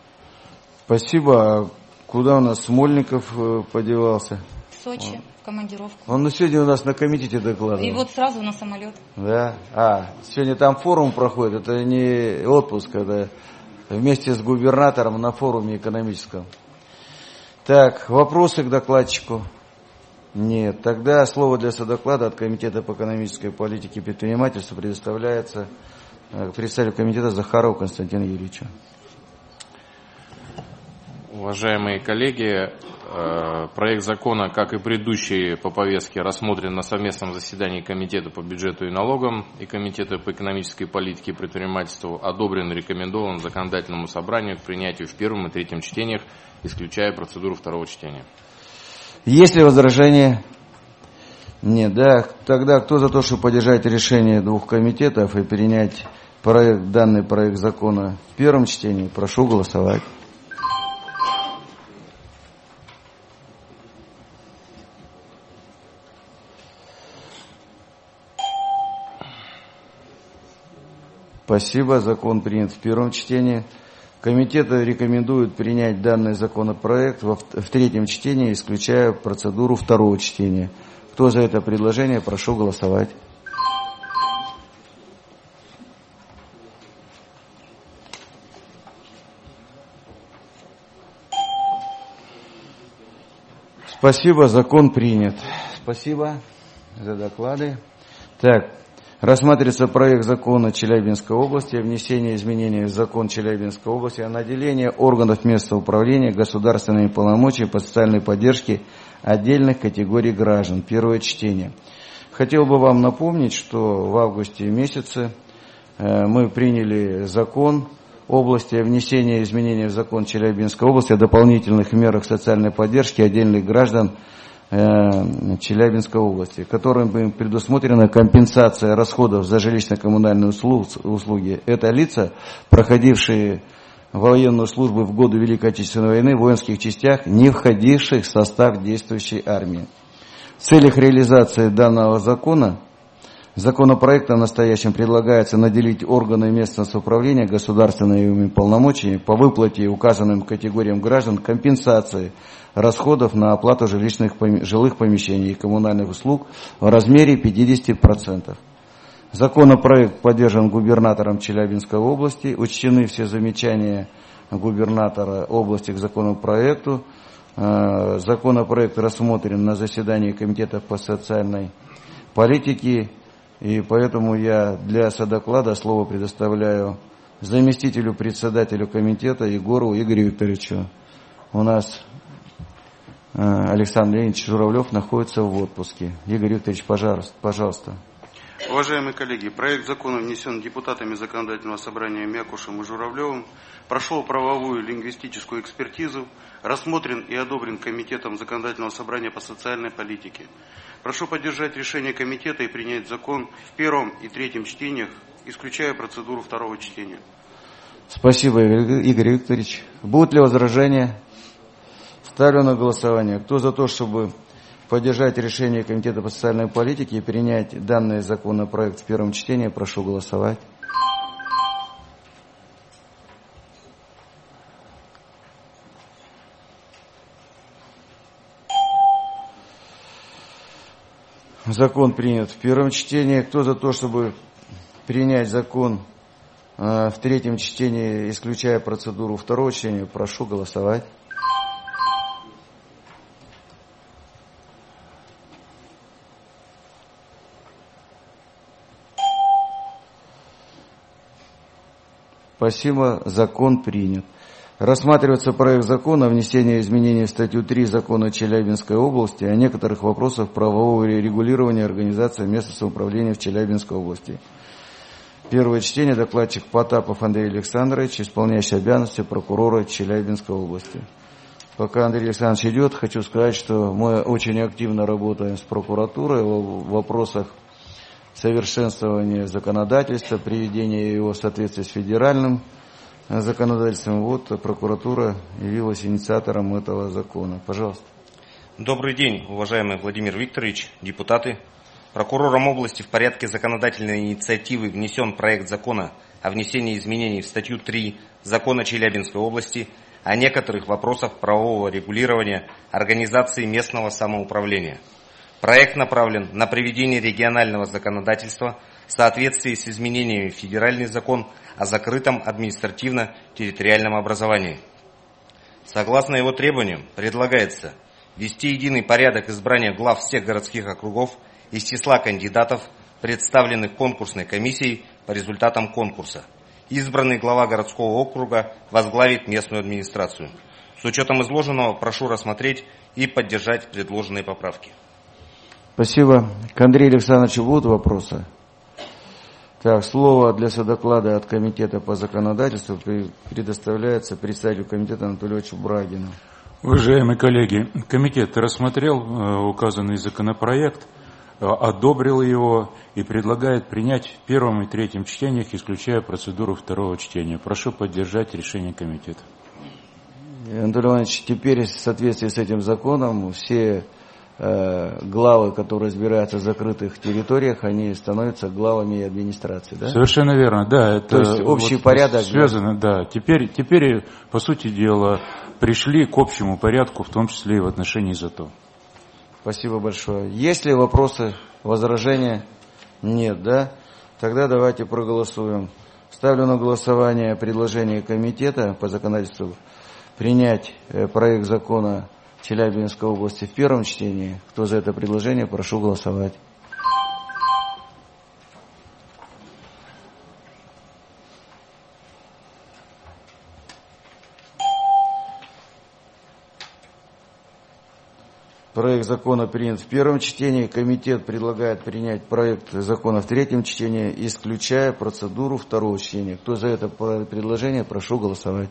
Спасибо. Куда у нас Смольников подевался? В Сочи, в командировку. Он сегодня у нас на комитете докладывал. И вот сразу на самолет. Да? Сегодня там форум проходит, это не отпуск, это вместе с губернатором на форуме экономическом. Так, вопросы к докладчику? Нет. Тогда слово для содоклада от Комитета по экономической политике и предпринимательству предоставляется представителю комитета Захарову Константину Юрьевичу. Уважаемые коллеги, проект закона, как и предыдущие по повестке, рассмотрен на совместном заседании Комитета по бюджету и налогам и Комитета по экономической политике и предпринимательству, одобрен и рекомендован законодательному собранию к принятию в первом и третьем чтениях, исключая процедуру второго чтения. Есть ли возражения? Нет, да. Тогда кто за то, чтобы поддержать решение двух комитетов и принять данный проект закона в первом чтении, прошу голосовать. Спасибо. Закон принят в первом чтении. Комитеты рекомендуют принять данный законопроект в третьем чтении, исключая процедуру второго чтения. Кто за это предложение, прошу голосовать. Спасибо, закон принят. Спасибо за доклады. Так. Рассматривается проект закона Челябинской области о внесении изменений в закон Челябинской области о наделении органов местного управления государственными полномочиями по социальной поддержке отдельных категорий граждан. Первое чтение. Хотел бы вам напомнить, что в августе месяце мы приняли закон области о внесении изменений в закон Челябинской области о дополнительных мерах социальной поддержки отдельных граждан Челябинской области, которым предусмотрена компенсация расходов за жилищно-коммунальные услуги. Это лица, проходившие военную службу в годы Великой Отечественной войны в воинских частях, не входивших в состав действующей армии. В целях реализации данного законопроекта настоящим предлагается наделить органы местного самоуправления государственными полномочиями по выплате указанным категориям граждан компенсации расходов на оплату жилых помещений и коммунальных услуг в размере 50%. Законопроект поддержан губернатором Челябинской области. Учтены все замечания губернатора области к законопроекту. Законопроект рассмотрен на заседании Комитета по социальной политике. И поэтому я для содоклада слово предоставляю заместителю председателю комитета Егорову Игорю Викторовичу. У нас Александр Леонидович Журавлев находится в отпуске. Игорь Викторович, пожалуйста. Уважаемые коллеги, проект закона внесен депутатами Законодательного собрания Мякушем и Журавлевым, прошел правовую лингвистическую экспертизу, рассмотрен и одобрен Комитетом Законодательного собрания по социальной политике. Прошу поддержать решение комитета и принять закон в первом и третьем чтениях, исключая процедуру второго чтения. Спасибо, Игорь Викторович. Будут ли возражения? Ставлю на голосование. Кто за то, чтобы поддержать решение Комитета по социальной политике и принять данный законопроект в первом чтении, прошу голосовать. Закон принят в первом чтении. Кто за то, чтобы принять закон в третьем чтении, исключая процедуру второго чтения, прошу голосовать. Спасибо. Закон принят. Рассматривается проект закона о внесении изменений в статью 3 Закона Челябинской области о некоторых вопросах правового регулирования организации местного самоуправления в Челябинской области. Первое чтение. Докладчик Потапов Андрей Александрович, исполняющий обязанности прокурора Челябинской области. Пока Андрей Александрович идет, хочу сказать, что мы очень активно работаем с прокуратурой в вопросах совершенствования законодательства, приведения его в соответствии с федеральным законодательством. Вот прокуратура явилась инициатором этого закона. Пожалуйста. Добрый день, уважаемый Владимир Викторович, депутаты. Прокурором области в порядке законодательной инициативы внесен проект закона о внесении изменений в статью 3 Закона Челябинской области о некоторых вопросах правового регулирования организации местного самоуправления. Проект направлен на приведение регионального законодательства в соответствии с изменениями в федеральный закон о закрытом административно-территориальном образовании. Согласно его требованиям, предлагается ввести единый порядок избрания глав всех городских округов из числа кандидатов, представленных конкурсной комиссией по результатам конкурса. Избранный глава городского округа возглавит местную администрацию. С учетом изложенного прошу рассмотреть и поддержать предложенные поправки. Спасибо. К Андрею Александровичу будут вопросы? Так, слово для содоклада от Комитета по законодательству предоставляется председателю комитета Анатолию Ильичу Брагину. Уважаемые коллеги, комитет рассмотрел указанный законопроект, одобрил его и предлагает принять в первом и третьем чтениях, исключая процедуру второго чтения. Прошу поддержать решение комитета. Анатолий Иванович, теперь в соответствии с этим законом все главы, которые избираются в закрытых территориях, они становятся главами администрации, да? Совершенно верно, да. Это то есть общий порядок связано, да. Теперь, по сути дела, пришли к общему порядку, в том числе и в отношении ЗАТО. Спасибо большое. Есть ли вопросы, возражения? Нет, да? Тогда давайте проголосуем. Ставлю на голосование предложение комитета по законодательству принять проект закона Челябинской области в первом чтении. Кто за это предложение, прошу голосовать. Проект закона принят в первом чтении. Комитет предлагает принять проект закона в третьем чтении, исключая процедуру второго чтения. Кто за это предложение, прошу голосовать.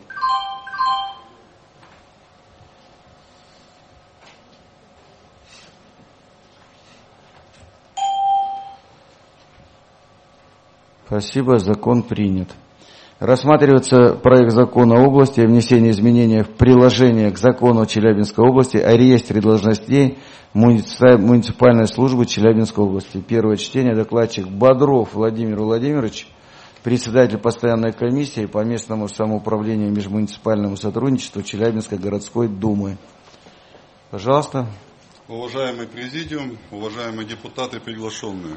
Спасибо, закон принят. Рассматривается проект закона области о внесении изменений в приложение к закону Челябинской области о реестре должностей муниципальной службы Челябинской области. Первое чтение. Докладчик Бодров Владимир Владимирович, председатель постоянной комиссии по местному самоуправлению и межмуниципальному сотрудничеству Челябинской городской думы. Пожалуйста. Уважаемый президиум, уважаемые депутаты, приглашенные.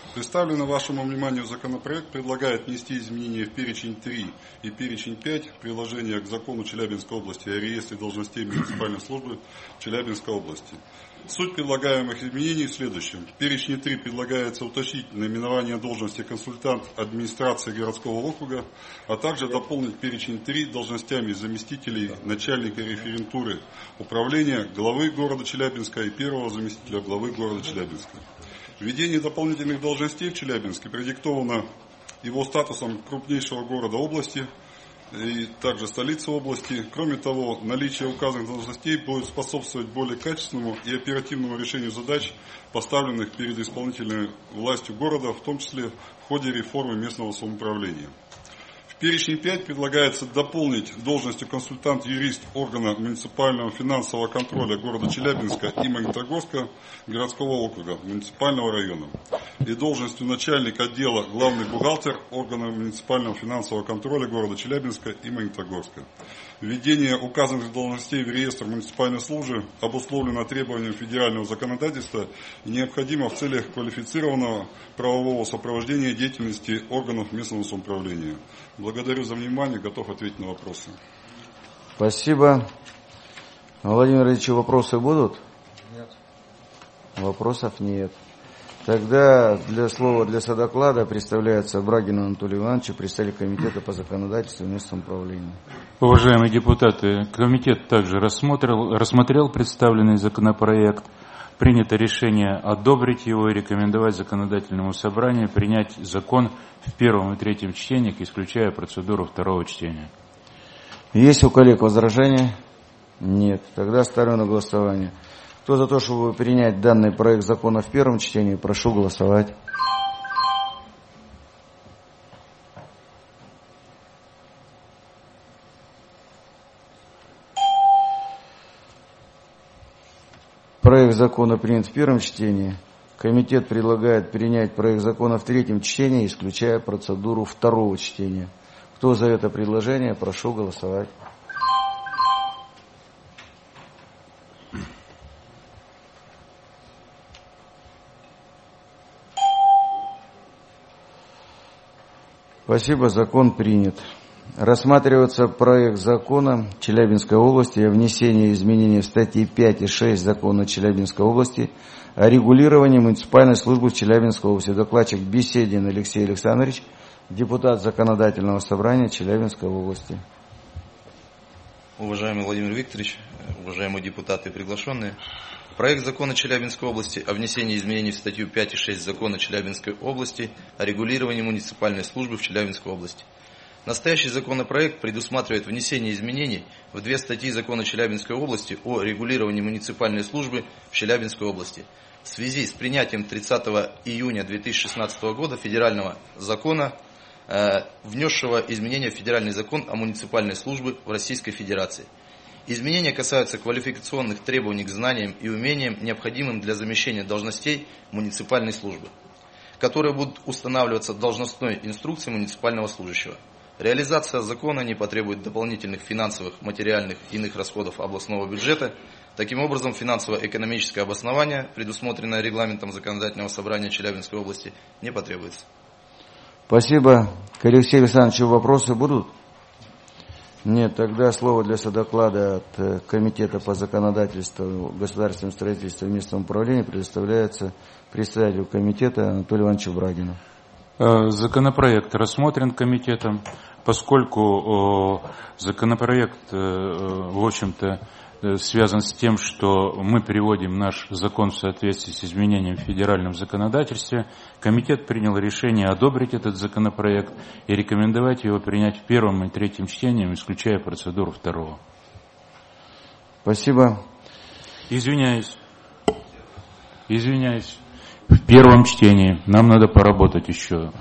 Представленный вашему вниманию законопроект предлагает внести изменения в перечень 3 и перечень 5 приложения к закону Челябинской области о реестре должностей муниципальной службы Челябинской области. Суть предлагаемых изменений в следующем. В перечне 3 предлагается уточнить наименование должности консультант администрации городского округа, а также дополнить перечень 3 должностями заместителей начальника референтуры управления главы города Челябинска и первого заместителя главы города Челябинска. Введение дополнительных должностей в Челябинске продиктовано его статусом крупнейшего города области и также столицы области. Кроме того, наличие указанных должностей будет способствовать более качественному и оперативному решению задач, поставленных перед исполнительной властью города, в том числе в ходе реформы местного самоуправления. В перечне 5 предлагается дополнить должностью консультант-юрист органа муниципального финансового контроля города Челябинска и Магнитогорска городского округа муниципального района и должностью начальник отдела главный бухгалтер органа муниципального финансового контроля города Челябинска и Магнитогорска. Введение указанных должностей в реестр муниципальной службы обусловлено требованием федерального законодательства и необходимо в целях квалифицированного правового сопровождения деятельности органов местного самоуправления. Благодарю за внимание, готов ответить на вопросы. Спасибо. Владимир Ильич, вопросы будут? Нет. Вопросов нет. Тогда слова для содоклада представляется Брагину Анатолию Ивановичу, представитель Комитета по законодательству и местному самоуправлению. Уважаемые депутаты, комитет также рассмотрел представленный законопроект. Принято решение одобрить его и рекомендовать законодательному собранию принять закон в первом и третьем чтениях, исключая процедуру второго чтения. Есть у коллег возражения? Нет. Тогда ставлю на голосование. Кто за то, чтобы принять данный проект закона в первом чтении, прошу голосовать. Проект закона принят в первом чтении. Комитет предлагает принять проект закона в третьем чтении, исключая процедуру второго чтения. Кто за это предложение, прошу голосовать. Спасибо, закон принят. Рассматривается проект закона Челябинской области о внесении изменений в статьи 5 и 6 закона Челябинской области о регулировании муниципальной службы в Челябинской области. Докладчик Беседин Алексей Александрович, депутат Законодательного собрания Челябинской области. Уважаемый Владимир Викторович, уважаемые депутаты и приглашенные, проект закона Челябинской области о внесении изменений в статью 5 и 6 закона Челябинской области о регулировании муниципальной службы в Челябинской области. Настоящий законопроект предусматривает внесение изменений в 2 статьи закона Челябинской области о регулировании муниципальной службы в Челябинской области. В связи с принятием 30 июня 2016 года федерального закона, внесшего изменения в федеральный закон о муниципальной службе в Российской Федерации. Изменения касаются квалификационных требований к знаниям и умениям, необходимым для замещения должностей муниципальной службы, которые будут устанавливаться должностной инструкцией муниципального служащего. Реализация закона не потребует дополнительных финансовых, материальных и иных расходов областного бюджета. Таким образом, финансово-экономическое обоснование, предусмотренное регламентом Законодательного собрания Челябинской области, не потребуется. Спасибо. К Алексею Александровичу вопросы будут? Нет, тогда слово для содоклада от Комитета по законодательству, государственному строительству и местному управлению предоставляется председателю комитета Анатолию Ивановичу Брагину. Законопроект рассмотрен комитетом, поскольку законопроект, в общем-то, связан с тем, что мы приводим наш закон в соответствии с изменением в федеральном законодательстве. Комитет принял решение одобрить этот законопроект и рекомендовать его принять в первом и третьем чтении, исключая процедуру второго. Спасибо. Извиняюсь. В первом чтении. Нам надо поработать еще.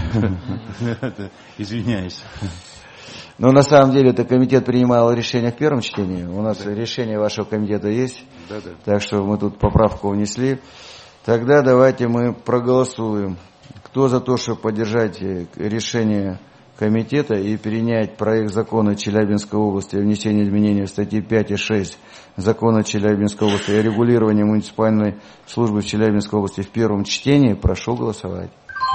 Извиняюсь. Но на самом деле это комитет принимал решение в первом чтении. У нас решение вашего комитета есть. Так что мы тут поправку внесли. Тогда давайте мы проголосуем. Кто за то, чтобы поддержать решение комитета и принять проект закона Челябинской области о внесении изменений в статьи 5 и 6 закона Челябинской области о регулировании муниципальной службы в Челябинской области в первом чтении, прошу голосовать.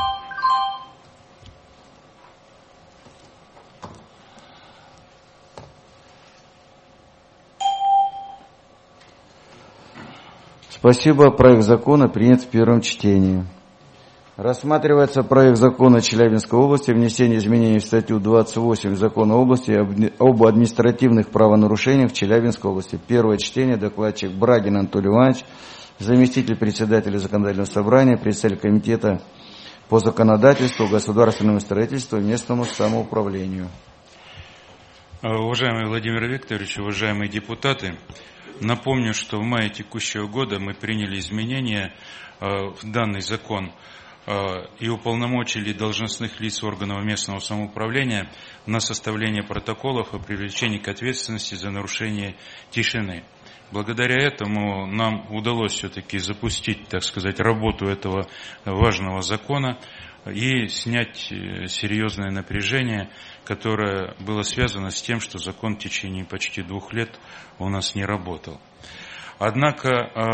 Спасибо. Проект закона принят в первом чтении. Рассматривается проект закона Челябинской области о внесении изменений в статью 28 закона области об административных правонарушениях в Челябинской области. Первое чтение. Докладчик Брагин Анатолий Иванович, заместитель председателя законодательного собрания, председатель комитета по законодательству, государственному строительству и местному самоуправлению. Уважаемый Владимир Викторович, уважаемые депутаты, напомню, что в мае текущего года мы приняли изменения в данный закон и уполномочили должностных лиц органов местного самоуправления на составление протоколов о привлечении к ответственности за нарушение тишины. Благодаря этому нам удалось все-таки запустить, так сказать, работу этого важного закона и снять серьезное напряжение, которое было связано с тем, что закон в течение почти 2 лет у нас не работал. Однако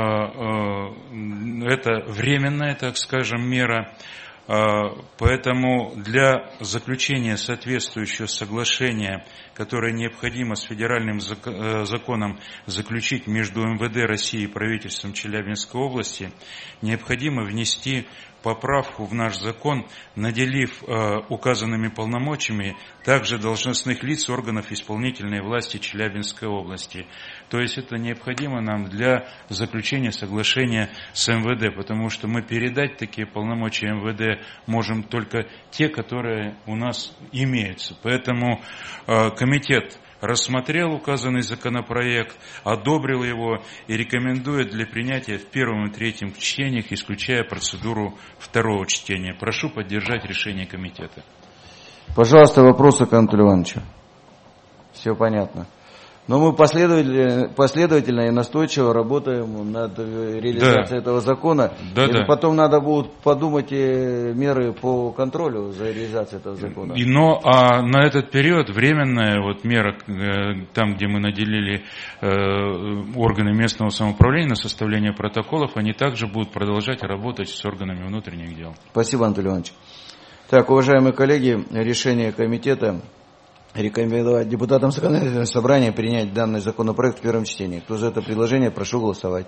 это временная, так скажем, мера, поэтому для заключения соответствующего соглашения, которое необходимо с федеральным законом заключить между МВД России и правительством Челябинской области, необходимо внести поправку в наш закон, наделив указанными полномочиями также должностных лиц органов исполнительной власти Челябинской области. То есть это необходимо нам для заключения соглашения с МВД, потому что мы передать такие полномочия МВД можем только те, которые у нас имеются. Поэтому комитет рассмотрел указанный законопроект, одобрил его и рекомендует для принятия в первом и третьем чтениях, исключая процедуру второго чтения. Прошу поддержать решение комитета. Пожалуйста, вопросы к Анатолию Ивановичу. Все понятно. Но мы последовательно и настойчиво работаем над реализацией этого закона. И потом надо будет подумать меры по контролю за реализацией этого закона. Но на этот период временная мера, там, где мы наделили органы местного самоуправления на составление протоколов, они также будут продолжать работать с органами внутренних дел. Спасибо, Анатолий Иванович. Так, уважаемые коллеги, решение комитета рекомендовать депутатам законодательного собрания принять данный законопроект в первом чтении. Кто за это предложение, прошу голосовать.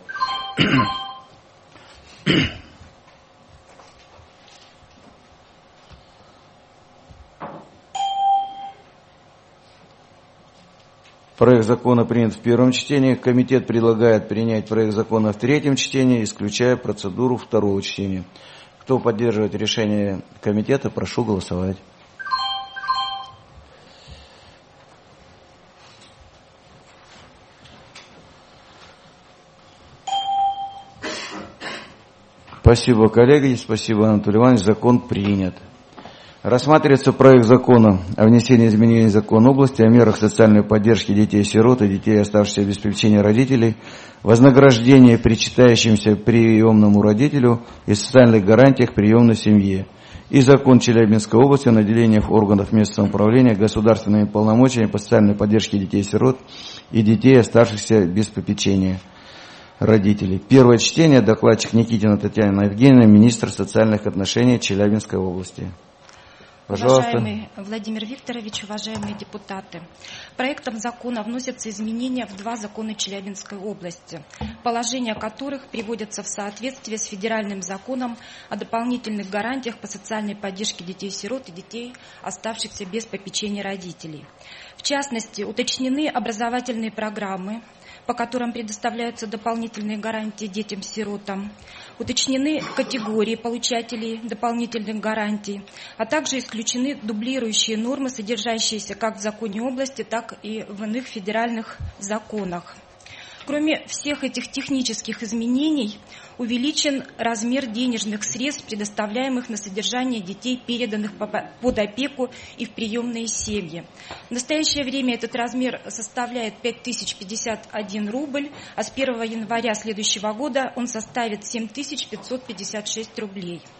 Проект закона принят в первом чтении. Комитет предлагает принять проект закона в третьем чтении, исключая процедуру второго чтения. Кто поддерживает решение комитета, прошу голосовать. Спасибо, коллеги. Спасибо, Анатолий Иванович. Закон принят. Рассматривается проект закона о внесении изменений в закон области о мерах социальной поддержки детей-сирот и детей, оставшихся без попечения родителей, вознаграждении причитающимся приемному родителю и социальных гарантиях приемной семье. И закон Челябинской области о наделении органов местного самоуправления государственными полномочиями по социальной поддержке детей-сирот и детей, оставшихся без попечения родителей. Первое чтение. Докладчик Никитина Татьяна Евгеньевна, министр социальных отношений Челябинской области. Пожалуйста. Уважаемый Владимир Викторович, уважаемые депутаты, проектом закона вносятся изменения в 2 закона Челябинской области, положения которых приводятся в соответствие с федеральным законом о дополнительных гарантиях по социальной поддержке детей-сирот и детей, оставшихся без попечения родителей. В частности, уточнены образовательные программы, по которым предоставляются дополнительные гарантии детям-сиротам, уточнены категории получателей дополнительных гарантий, а также исключены дублирующие нормы, содержащиеся как в законе области, так и в иных федеральных законах. Кроме всех этих технических изменений, увеличен размер денежных средств, предоставляемых на содержание детей, переданных под опеку и в приемные семьи. В настоящее время этот размер составляет 5051 рубль, а с 1 января следующего года он составит 7556 рублей.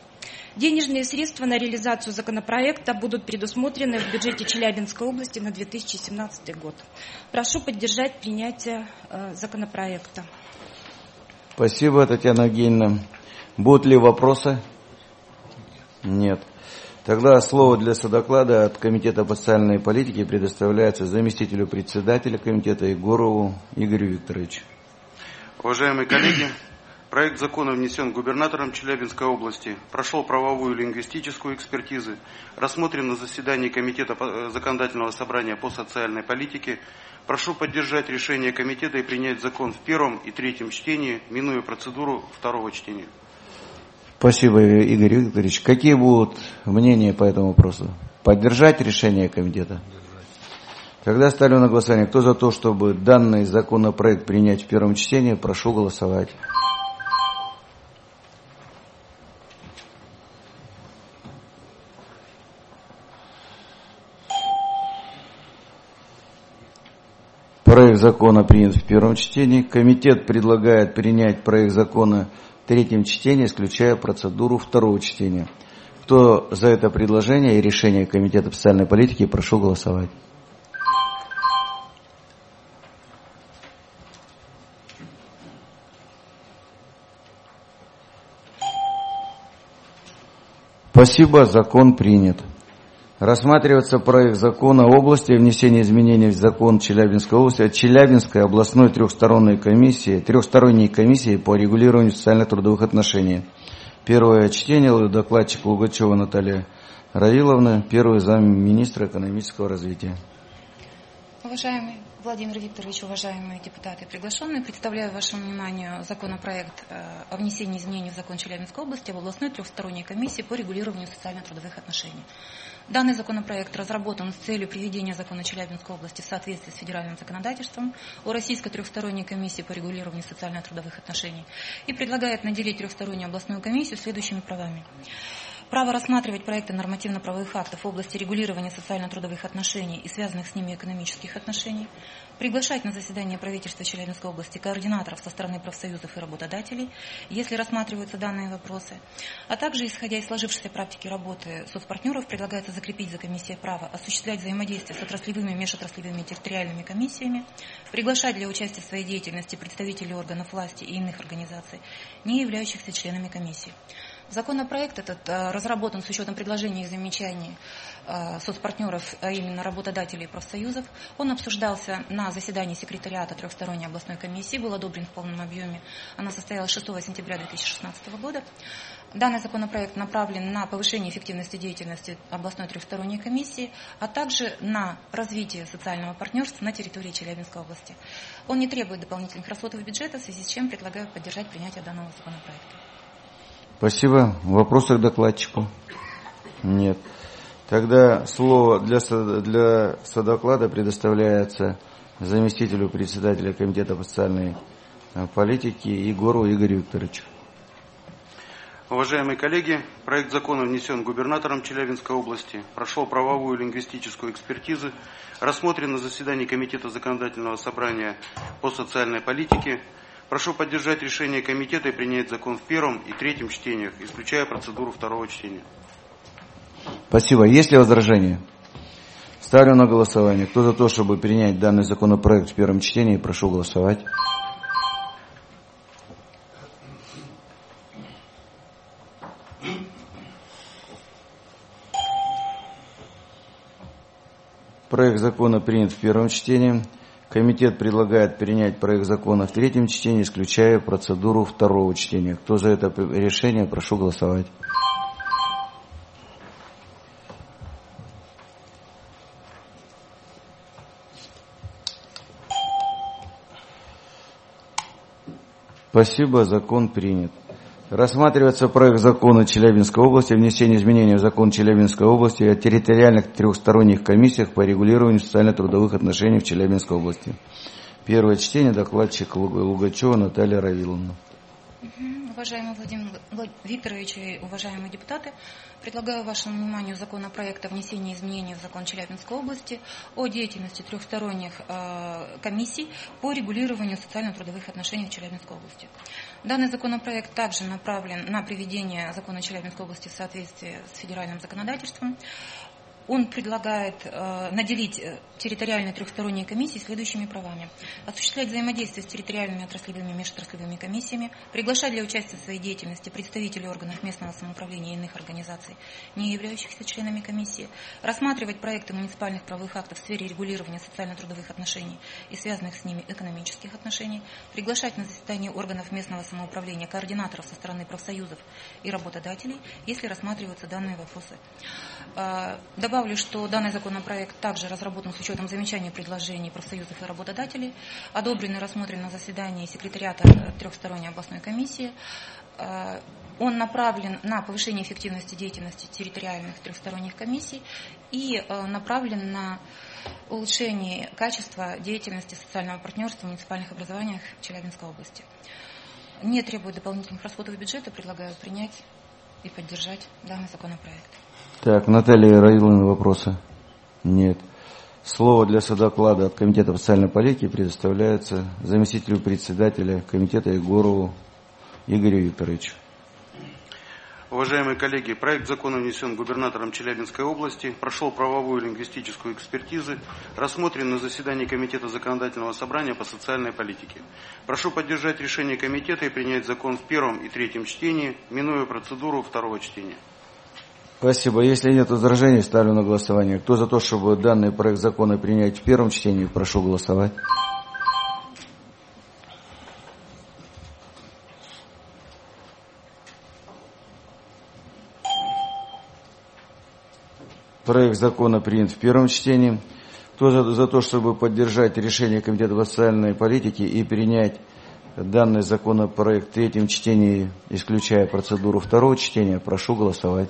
Денежные средства на реализацию законопроекта будут предусмотрены в бюджете Челябинской области на 2017 год. Прошу поддержать принятие законопроекта. Спасибо, Татьяна Евгеньевна. Будут ли вопросы? Нет. Тогда слово для содоклада от Комитета по социальной политике предоставляется заместителю председателя комитета Егорову Игорю Викторовичу. Уважаемые коллеги, проект закона внесен губернатором Челябинской области, прошел правовую и лингвистическую экспертизы, рассмотрен на заседании Комитета законодательного собрания по социальной политике. Прошу поддержать решение комитета и принять закон в первом и третьем чтении, минуя процедуру второго чтения. Спасибо, Игорь Викторович. Какие будут мнения по этому вопросу? Поддержать решение комитета? Тогда ставлю на голосование. Кто за то, чтобы данный законопроект принять в первом чтении, прошу голосовать. Проект закона принят в первом чтении. Комитет предлагает принять проект закона в третьем чтении, исключая процедуру второго чтения. Кто за это предложение и решение Комитета по социальной политике, прошу голосовать. Спасибо, закон принят. Рассматривается проект закона о области о внесении изменений в закон Челябинской области от Челябинской областной трехсторонней комиссии по регулированию социально-трудовых отношений. Первое чтение, докладчик Лугачева Наталья Равиловна, первый замминистра экономического развития. Уважаемый Владимир Викторович, уважаемые депутаты, приглашенные, представляю вашему вниманию законопроект о внесении изменений в закон Челябинской области об областной трехсторонней комиссии по регулированию социально-трудовых отношений. Данный законопроект разработан с целью приведения закона Челябинской области в соответствии с федеральным законодательством о Российской трехсторонней комиссии по регулированию социально-трудовых отношений и предлагает наделить трехстороннюю областную комиссию следующими правами. Право рассматривать проекты нормативно-правовых актов в области регулирования социально-трудовых отношений и связанных с ними экономических отношений, приглашать на заседание правительства Челябинской области координаторов со стороны профсоюзов и работодателей, если рассматриваются данные вопросы, а также, исходя из сложившейся практики работы соцпартнеров, предлагается закрепить за комиссией право осуществлять взаимодействие с отраслевыми, межотраслевыми и территориальными комиссиями, приглашать для участия в своей деятельности представителей органов власти и иных организаций, не являющихся членами комиссии. Законопроект этот разработан с учетом предложений и замечаний соцпартнеров, а именно работодателей и профсоюзов. Он обсуждался на заседании секретариата трехсторонней областной комиссии, был одобрен в полном объеме. Она состоялась 6 сентября 2016 года. Данный законопроект направлен на повышение эффективности деятельности областной трехсторонней комиссии, а также на развитие социального партнерства на территории Челябинской области. Он не требует дополнительных расходов бюджета, в связи с чем предлагаю поддержать принятие данного законопроекта. Спасибо. Вопросы к докладчику? Нет. Тогда слово для содоклада предоставляется заместителю председателя Комитета по социальной политике Егорову Игорю Викторовичу. Уважаемые коллеги, проект закона внесен губернатором Челябинской области, прошел правовую и лингвистическую экспертизу, рассмотрен на заседании Комитета законодательного собрания по социальной политике. Прошу поддержать решение комитета и принять закон в первом и третьем чтениях, исключая процедуру второго чтения. Спасибо. Есть ли возражения? Ставлю на голосование. Кто за то, чтобы принять данный законопроект в первом чтении, прошу голосовать. Проект закона принят в первом чтении. Комитет предлагает принять проект закона в третьем чтении, исключая процедуру второго чтения. Кто за это решение, прошу голосовать. Спасибо, закон принят. Рассматривается проект закона Челябинской области о внесении изменений в закон Челябинской области о территориальных трехсторонних комиссиях по регулированию социально-трудовых отношений в Челябинской области. Первое чтение, докладчик Лугачева Наталья Равиловна. Уважаемый Владимир Викторович и уважаемые депутаты, предлагаю вашему вниманию законопроект о внесении изменений в закон Челябинской области о деятельности трехсторонних комиссий по регулированию социально-трудовых отношений в Челябинской области. Данный законопроект также направлен на приведение закона Челябинской области в соответствии с федеральным законодательством. Он предлагает наделить территориальные трехсторонние комиссии следующими правами. Осуществлять взаимодействие с территориальными отраслевыми и межотраслевыми комиссиями, приглашать для участия в своей деятельности представителей органов местного самоуправления и иных организаций, не являющихся членами комиссии, рассматривать проекты муниципальных правовых актов в сфере регулирования социально-трудовых отношений и связанных с ними экономических отношений, приглашать на заседание органов местного самоуправления координаторов со стороны профсоюзов и работодателей, если рассматриваются данные вопросы. Добавлю, что данный законопроект также разработан с учетом замечаний и предложений профсоюзов и работодателей, одобрен и рассмотрен на заседании секретариата трехсторонней областной комиссии. Он направлен на повышение эффективности деятельности территориальных трехсторонних комиссий и направлен на улучшение качества деятельности социального партнерства в муниципальных образованиях Челябинской области. Не требует дополнительных расходов бюджета, предлагаю принять и поддержать данный законопроект. Так, Наталья Раиловна, вопросы? Нет. Слово для содоклада от Комитета по социальной политике предоставляется заместителю председателя комитета Егорову Игорю Викторовичу. Уважаемые коллеги, проект закона внесен губернатором Челябинской области, прошел правовую и лингвистическую экспертизу, рассмотрен на заседании Комитета законодательного собрания по социальной политике. Прошу поддержать решение комитета и принять закон в первом и третьем чтении, минуя процедуру второго чтения. Спасибо. Если нет возражений, ставлю на голосование. Кто за то, чтобы данный проект закона принять в первом чтении, прошу голосовать. Проект закона принят в первом чтении. Кто за то, чтобы поддержать решение Комитета по социальной политике и принять данный законопроект в третьем чтении, исключая процедуру второго чтения, прошу голосовать.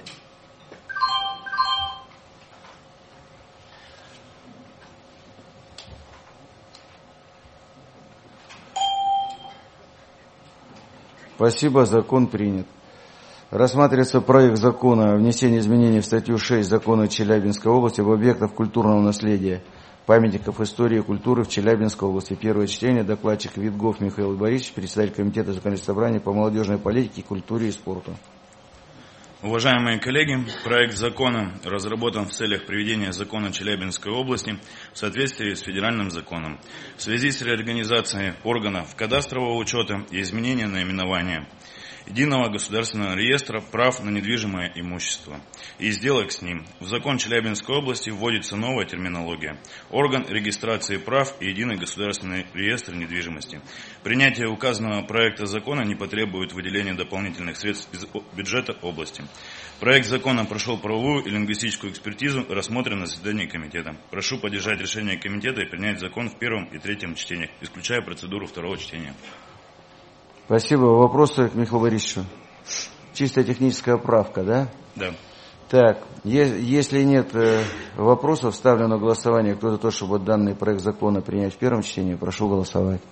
Спасибо, закон принят. Рассматривается проект закона о внесении изменений в статью 6 закона Челябинской области об объектах культурного наследия, памятников истории и культуры в Челябинской области. Первое чтение. Докладчик Витгоф Михаил Борисович, председатель Комитета законодательного собрания по молодежной политике, культуре и спорту. Уважаемые коллеги, проект закона разработан в целях приведения закона Челябинской области в соответствии с федеральным законом в связи с реорганизацией органов кадастрового учета и изменением наименования Единого государственного реестра прав на недвижимое имущество и сделок с ним. В закон Челябинской области вводится новая терминология – орган регистрации прав и Единый государственный реестр недвижимости. Принятие указанного проекта закона не потребует выделения дополнительных средств из бюджета области. Проект закона прошел правовую и лингвистическую экспертизу, рассмотрен на заседании комитета. Прошу поддержать решение комитета и принять закон в первом и третьем чтениях, исключая процедуру второго чтения. Спасибо. Вопросы к Михаилу Борисовичу? Чисто техническая правка, да? Да. Так, если нет вопросов, ставлю на голосование. Кто за то, чтобы данный проект закона принять в первом чтении, прошу голосовать.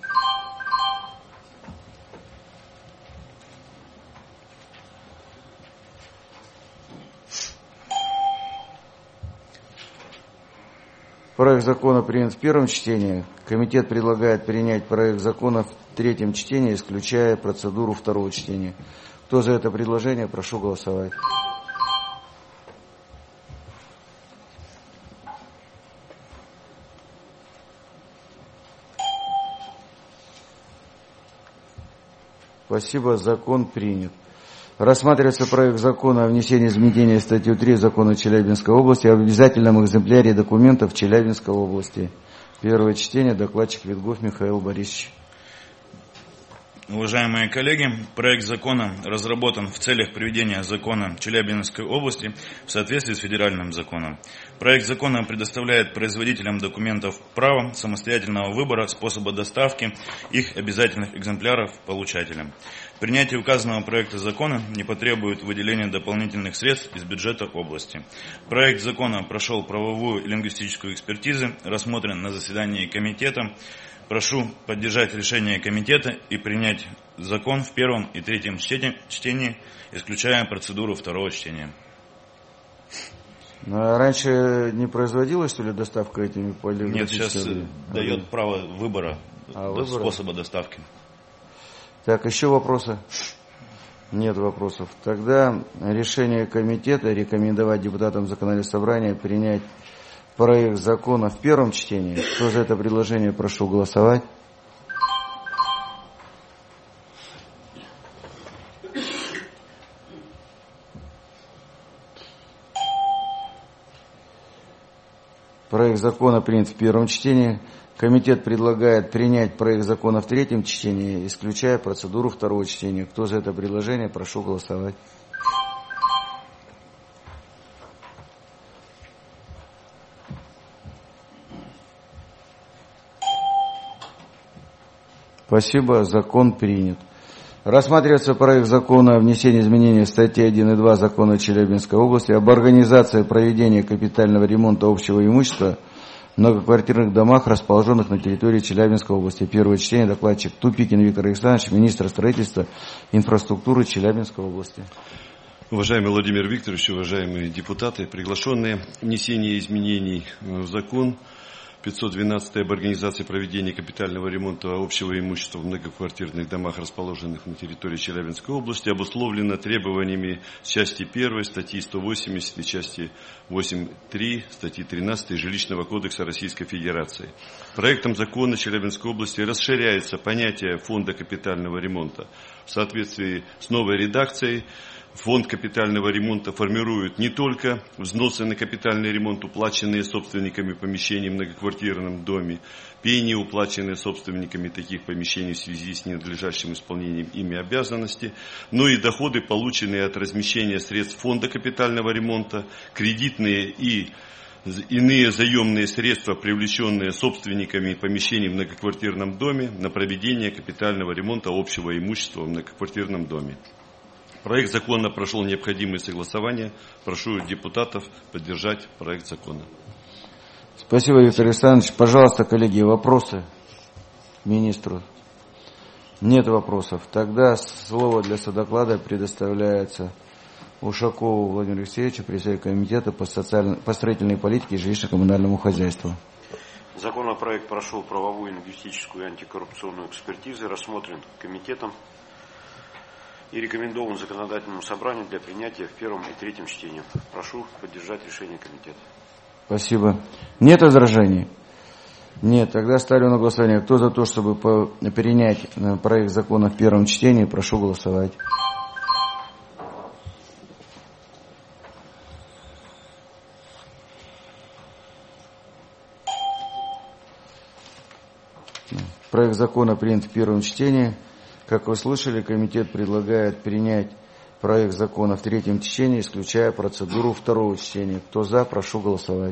Проект закона принят в первом чтении. Комитет предлагает принять проект закона в третьем чтении, исключая процедуру второго чтения. Кто за это предложение, прошу голосовать. Спасибо, закон принят. Рассматривается проект закона о внесении изменений в статью 3 закона Челябинской области об обязательном экземпляре документов Челябинской области. Первое чтение. Докладчик Витгоф Михаил Борисович. Уважаемые коллеги, проект закона разработан в целях приведения закона Челябинской области в соответствии с федеральным законом. Проект закона предоставляет производителям документов право самостоятельного выбора способа доставки их обязательных экземпляров получателям. Принятие указанного проекта закона не потребует выделения дополнительных средств из бюджета области. Проект закона прошел правовую и лингвистическую экспертизу, рассмотрен на заседании комитета, Прошу поддержать решение комитета и принять закон в первом и третьем чтении, исключая процедуру второго чтения. Раньше не производилась, что ли, доставка этими полиграфическими? Нет, сейчас дает право выбора способа доставки. Так, еще вопросы? Нет вопросов. Тогда решение комитета рекомендовать депутатам законодательного собрания принять проект закона в первом чтении. Кто за это предложение, прошу голосовать. Проект закона принят в первом чтении. Комитет предлагает принять проект закона в третьем чтении, исключая процедуру второго чтения. Кто за это предложение, прошу голосовать. Спасибо, закон принят. Рассматривается проект закона о внесении изменений в статьи 1 и 2 закона Челябинской области об организации проведения капитального ремонта общего имущества в многоквартирных домах, расположенных на территории Челябинской области. Первое чтение. Докладчик Тупикин Виктор Александрович, министр строительства и инфраструктуры Челябинской области. Уважаемый Владимир Викторович, уважаемые депутаты, приглашенные, внесение изменений в закон 512 об организации проведения капитального ремонта общего имущества в многоквартирных домах, расположенных на территории Челябинской области, обусловлено требованиями части 1 статьи 180 и части 8.3 статьи 13 Жилищного кодекса Российской Федерации. Проектом закона Челябинской области расширяется понятие фонда капитального ремонта. В соответствии с новой редакцией фонд капитального ремонта формирует не только взносы на капитальный ремонт, уплаченные собственниками помещений в многоквартирном доме, пени, уплаченные собственниками таких помещений в связи с ненадлежащим исполнением ими обязанностей, но и доходы, полученные от размещения средств фонда капитального ремонта, кредитные и иные заемные средства, привлеченные собственниками помещений в многоквартирном доме на проведение капитального ремонта общего имущества в многоквартирном доме. Проект закона прошел необходимые согласования. Прошу депутатов поддержать проект закона. Спасибо, Виктор Александрович. Пожалуйста, коллеги, вопросы к министру? Нет вопросов. Тогда слово для содоклада предоставляется Ушакову Владимиру Алексеевичу, председателю комитета по строительной политике и жилищно-коммунальному хозяйству. Законопроект прошел правовую, лингвистическую и антикоррупционную экспертизы, рассмотрен комитетом и рекомендован законодательному собранию для принятия в первом и третьем чтении. Прошу поддержать решение комитета. Спасибо. Нет возражений? Нет. Тогда ставлю на голосование. Кто за то, чтобы принять проект закона в первом чтении, прошу голосовать. Проект закона принят в первом чтении. Как вы слышали, комитет предлагает принять проект закона в третьем чтении, исключая процедуру второго чтения. Кто за, прошу голосовать.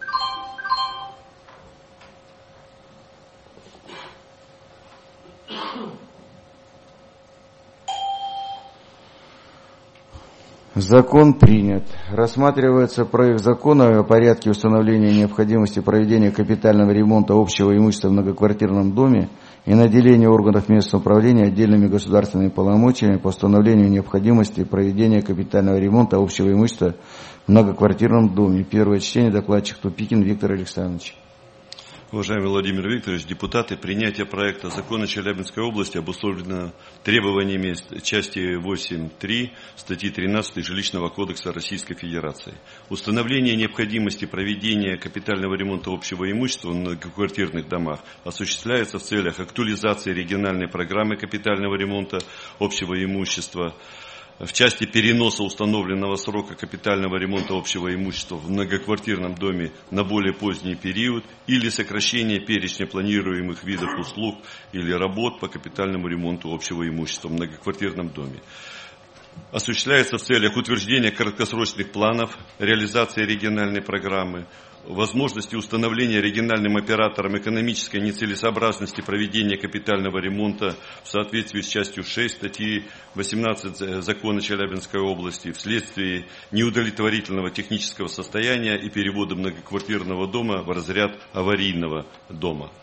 Закон принят. Рассматривается проект закона о порядке установления необходимости проведения капитального ремонта общего имущества в многоквартирном доме и наделения органов местного управления отдельными государственными полномочиями по установлению необходимости проведения капитального ремонта общего имущества в многоквартирном доме. Первое чтение. Докладчик Тупикин Виктор Александрович. Уважаемый Владимир Викторович, депутаты, принятие проекта закона Челябинской области обусловлено требованиями части 8.3 статьи 13 Жилищного кодекса Российской Федерации. Установление необходимости проведения капитального ремонта общего имущества в многоквартирных домах осуществляется в целях актуализации региональной программы капитального ремонта общего имущества, в части переноса установленного срока капитального ремонта общего имущества в многоквартирном доме на более поздний период или сокращения перечня планируемых видов услуг или работ по капитальному ремонту общего имущества в многоквартирном доме. Осуществляется в целях утверждения краткосрочных планов реализации региональной программы, возможности установления региональным операторам экономической нецелесообразности проведения капитального ремонта в соответствии с частью 6 статьи 18 закона Челябинской области вследствие неудовлетворительного технического состояния и перевода многоквартирного дома в разряд аварийного дома.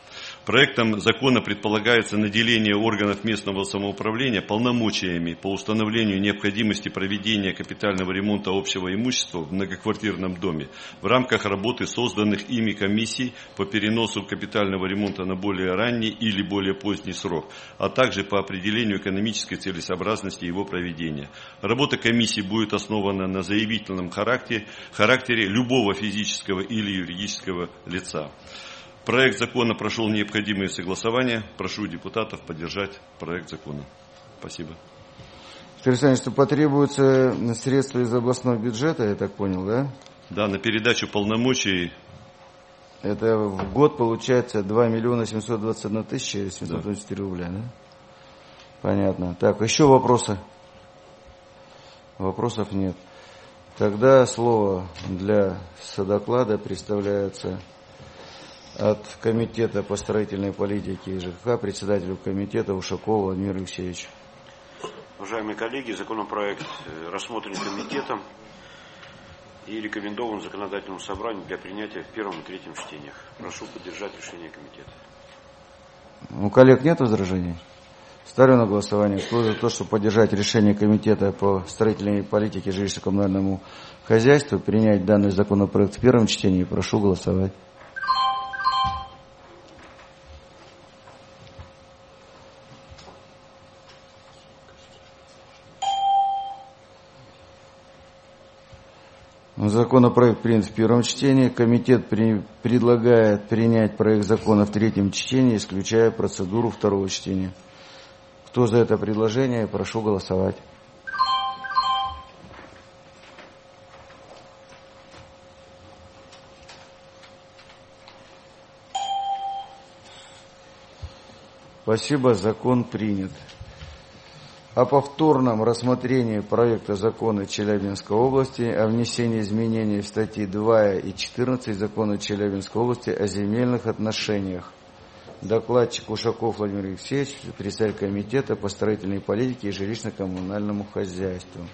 Проектом закона предполагается наделение органов местного самоуправления полномочиями по установлению необходимости проведения капитального ремонта общего имущества в многоквартирном доме в рамках работы созданных ими комиссий по переносу капитального ремонта на более ранний или более поздний срок, а также по определению экономической целесообразности его проведения. Работа комиссии будет основана на заявительном характере любого физического или юридического лица. Проект закона прошел необходимые согласования. Прошу депутатов поддержать проект закона. Спасибо. Александр, что потребуются средства из областного бюджета, я так понял, да? Да, на передачу полномочий. Это в год получается 2 миллиона 721 тысяча 724 рубля, да? Понятно. Так, еще вопросы? Вопросов нет. Тогда слово для содоклада представляется от Комитета по строительной политике и ЖКХ председателю комитета Ушакову Владимиру Алексеевичу. Уважаемые коллеги, законопроект рассмотрен комитетом и рекомендован законодательному собранию для принятия в первом и третьем чтениях. Прошу поддержать решение комитета. У коллег нет возражений? Ставлю на голосование. Кто за то, чтобы поддержать решение комитета по строительной политике и жилищно-коммунальному хозяйству, принять данный законопроект в первом чтении, прошу голосовать. Законопроект принят в первом чтении. Комитет предлагает принять проект закона в третьем чтении, исключая процедуру второго чтения. Кто за это предложение, прошу голосовать. Спасибо, закон принят. О повторном рассмотрении проекта закона Челябинской области о внесении изменений в статьи 2 и 14 закона Челябинской области о земельных отношениях. Докладчик Ушаков Владимир Алексеевич, председатель комитета по строительной политике и жилищно-коммунальному хозяйству.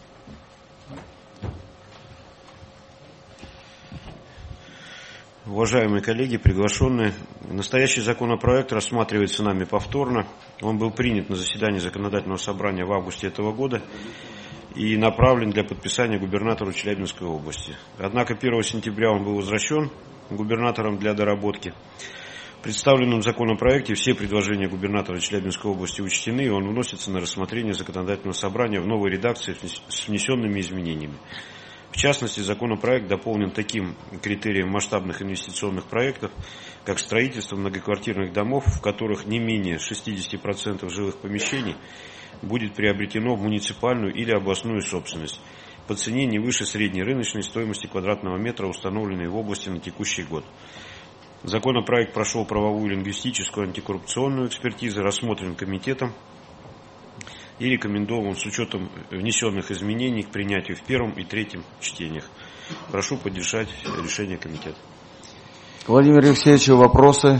Уважаемые коллеги, приглашенные, настоящий законопроект рассматривается нами повторно. Он был принят на заседании законодательного собрания в августе этого года и направлен для подписания губернатору Челябинской области. Однако 1 сентября он был возвращен губернатором для доработки. В представленном законопроекте все предложения губернатора Челябинской области учтены, и он вносится на рассмотрение законодательного собрания в новой редакции с внесенными изменениями. В частности, законопроект дополнен таким критерием масштабных инвестиционных проектов, как строительство многоквартирных домов, в которых не менее 60% жилых помещений будет приобретено в муниципальную или областную собственность по цене не выше средней рыночной стоимости квадратного метра, установленной в области на текущий год. Законопроект прошел правовую, лингвистическую, антикоррупционную экспертизу, рассмотрен комитетом и рекомендован с учетом внесенных изменений к принятию в первом и третьем чтениях. Прошу поддержать решение комитета. Владимир Алексеевич, вопросы?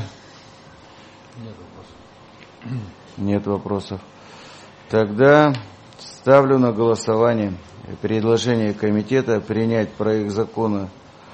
Нет вопросов. Тогда ставлю на голосование предложение комитета принять проект закона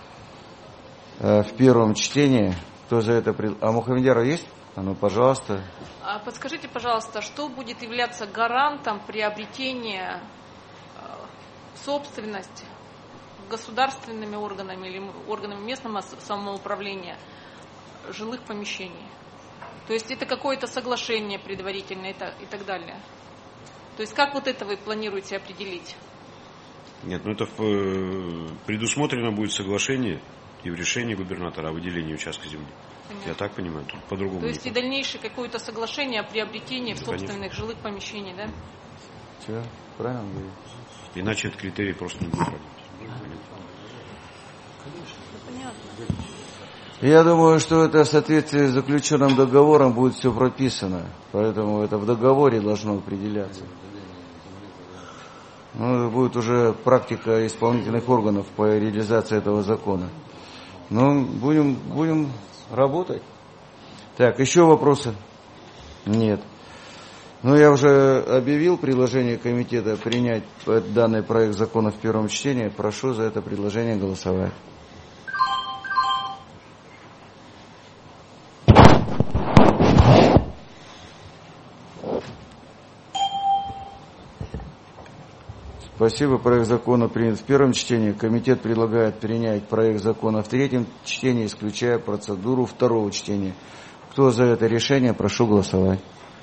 в первом чтении. Кто за это предложение? А Мухамедяров есть? А ну, пожалуйста. Подскажите, пожалуйста, что будет являться гарантом приобретения собственности государственными органами или органами местного самоуправления жилых помещений? То есть это какое-то соглашение предварительное и так далее. То есть как вот это вы планируете определить? Нет, это предусмотрено будет соглашение и в решении губернатора о выделении участка земли. Понятно. Я так понимаю, тут по-другому. То есть и дальнейшее какое-то соглашение о приобретении собственных конечно. Жилых помещений, да? Все, правильно говорю. Иначе этот критерий просто не будет работать. Понятно. Я думаю, что это в соответствии с заключенным договором будет все прописано. Поэтому это в договоре должно определяться. Ну, это будет уже практика исполнительных органов по реализации этого закона. Ну, будем работать. Так, еще вопросы? Нет. Ну, я уже объявил предложение комитета принять данный проект закона в первом чтении. Прошу за это предложение голосовать. Спасибо. Проект закона принят в первом чтении. Комитет предлагает принять проект закона в третьем чтении, исключая процедуру второго чтения. Кто за это решение, прошу голосовать.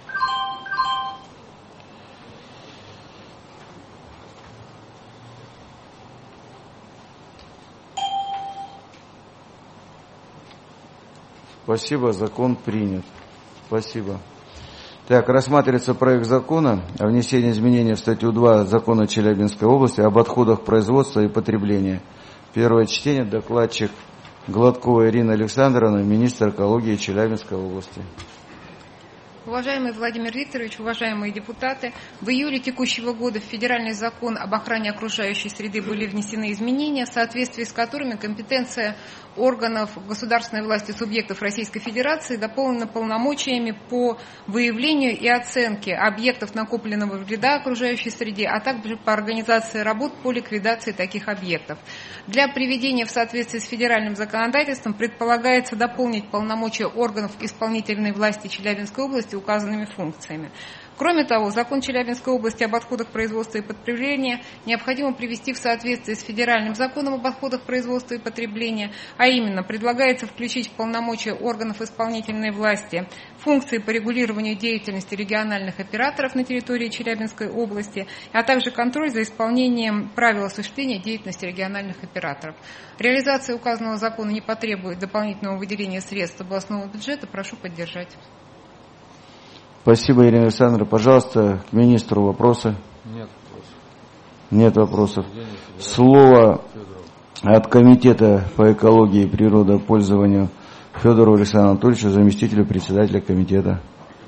Спасибо, закон принят. Спасибо. Так, рассматривается проект закона о внесении изменений в статью 2 Закона Челябинской области об отходах производства и потребления. Первое чтение. Докладчик Гладкова Ирина Александровна, министр экологии Челябинской области. Уважаемый Владимир Викторович, уважаемые депутаты, в июле текущего года в Федеральный закон об охране окружающей среды были внесены изменения, в соответствии с которыми компетенция органов государственной власти субъектов Российской Федерации дополнена полномочиями по выявлению и оценке объектов накопленного вреда окружающей среде, а также по организации работ по ликвидации таких объектов. Для приведения в соответствии с федеральным законодательством предполагается дополнить полномочия органов исполнительной власти Челябинской области указанными функциями. Кроме того, закон Челябинской области об отходах производства и потребления необходимо привести в соответствие с федеральным законом об отходах производства и потребления, а именно предлагается включить в полномочия органов исполнительной власти функции по регулированию деятельности региональных операторов на территории Челябинской области, а также контроль за исполнением правил осуществления деятельности региональных операторов. Реализация указанного закона не потребует дополнительного выделения средств областного бюджета. Прошу поддержать. Спасибо, Ирина Александровна. Пожалуйста, к министру вопросы. Нет вопросов. Нет вопросов. Слово от Комитета по экологии и природопользованию Федору Александру Анатольевичу, заместителю председателя комитета.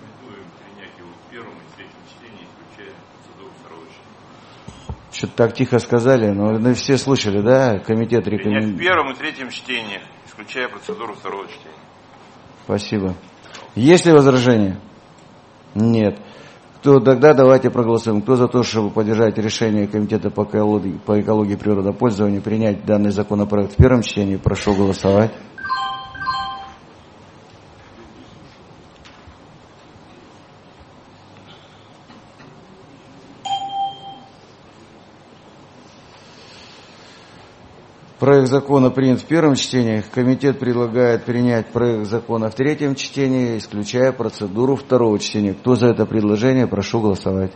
Что-то так тихо сказали, но все слышали, да? Комитет рекомендует. В первом и третьем чтении, исключая процедуру второго чтения. Спасибо. Есть ли возражения? Нет. Тогда давайте проголосуем. Кто за то, чтобы поддержать решение Комитета по экологии и природопользованию принять данный законопроект в первом чтении, прошу голосовать. Проект закона принят в первом чтении. Комитет предлагает принять проект закона в третьем чтении, исключая процедуру второго чтения. Кто за это предложение, прошу голосовать.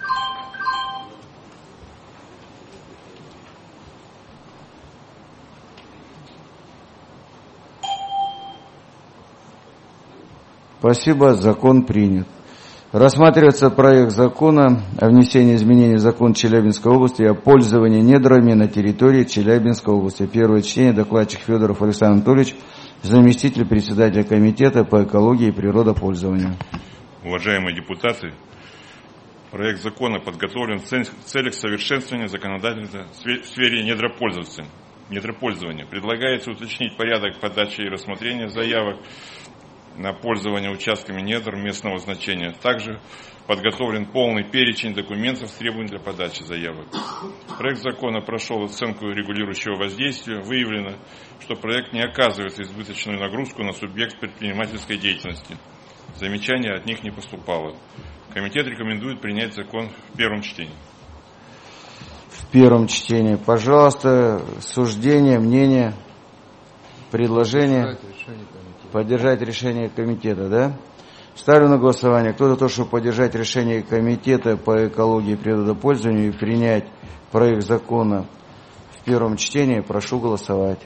Спасибо, закон принят. Рассматривается проект закона о внесении изменений в закон Челябинской области о пользовании недрами на территории Челябинской области. Первое чтение. Докладчик Федоров Александр Анатольевич, заместитель председателя комитета по экологии и природопользованию. Уважаемые депутаты, проект закона подготовлен в целях совершенствования законодательства в сфере недропользования. Предлагается уточнить порядок подачи и рассмотрения заявок на пользование участками недр местного значения. Также подготовлен полный перечень документов, требуемых для подачи заявок. Проект закона прошел оценку регулирующего воздействия. Выявлено, что проект не оказывает избыточную нагрузку на субъект предпринимательской деятельности. Замечаний от них не поступало. Комитет рекомендует принять закон в первом чтении. В первом чтении. Пожалуйста, суждение, мнение, предложение. Поддержать решение комитета, да? Ставлю на голосование. Кто за то, чтобы поддержать решение комитета по экологии и природопользованию и принять проект закона в первом чтении, прошу голосовать.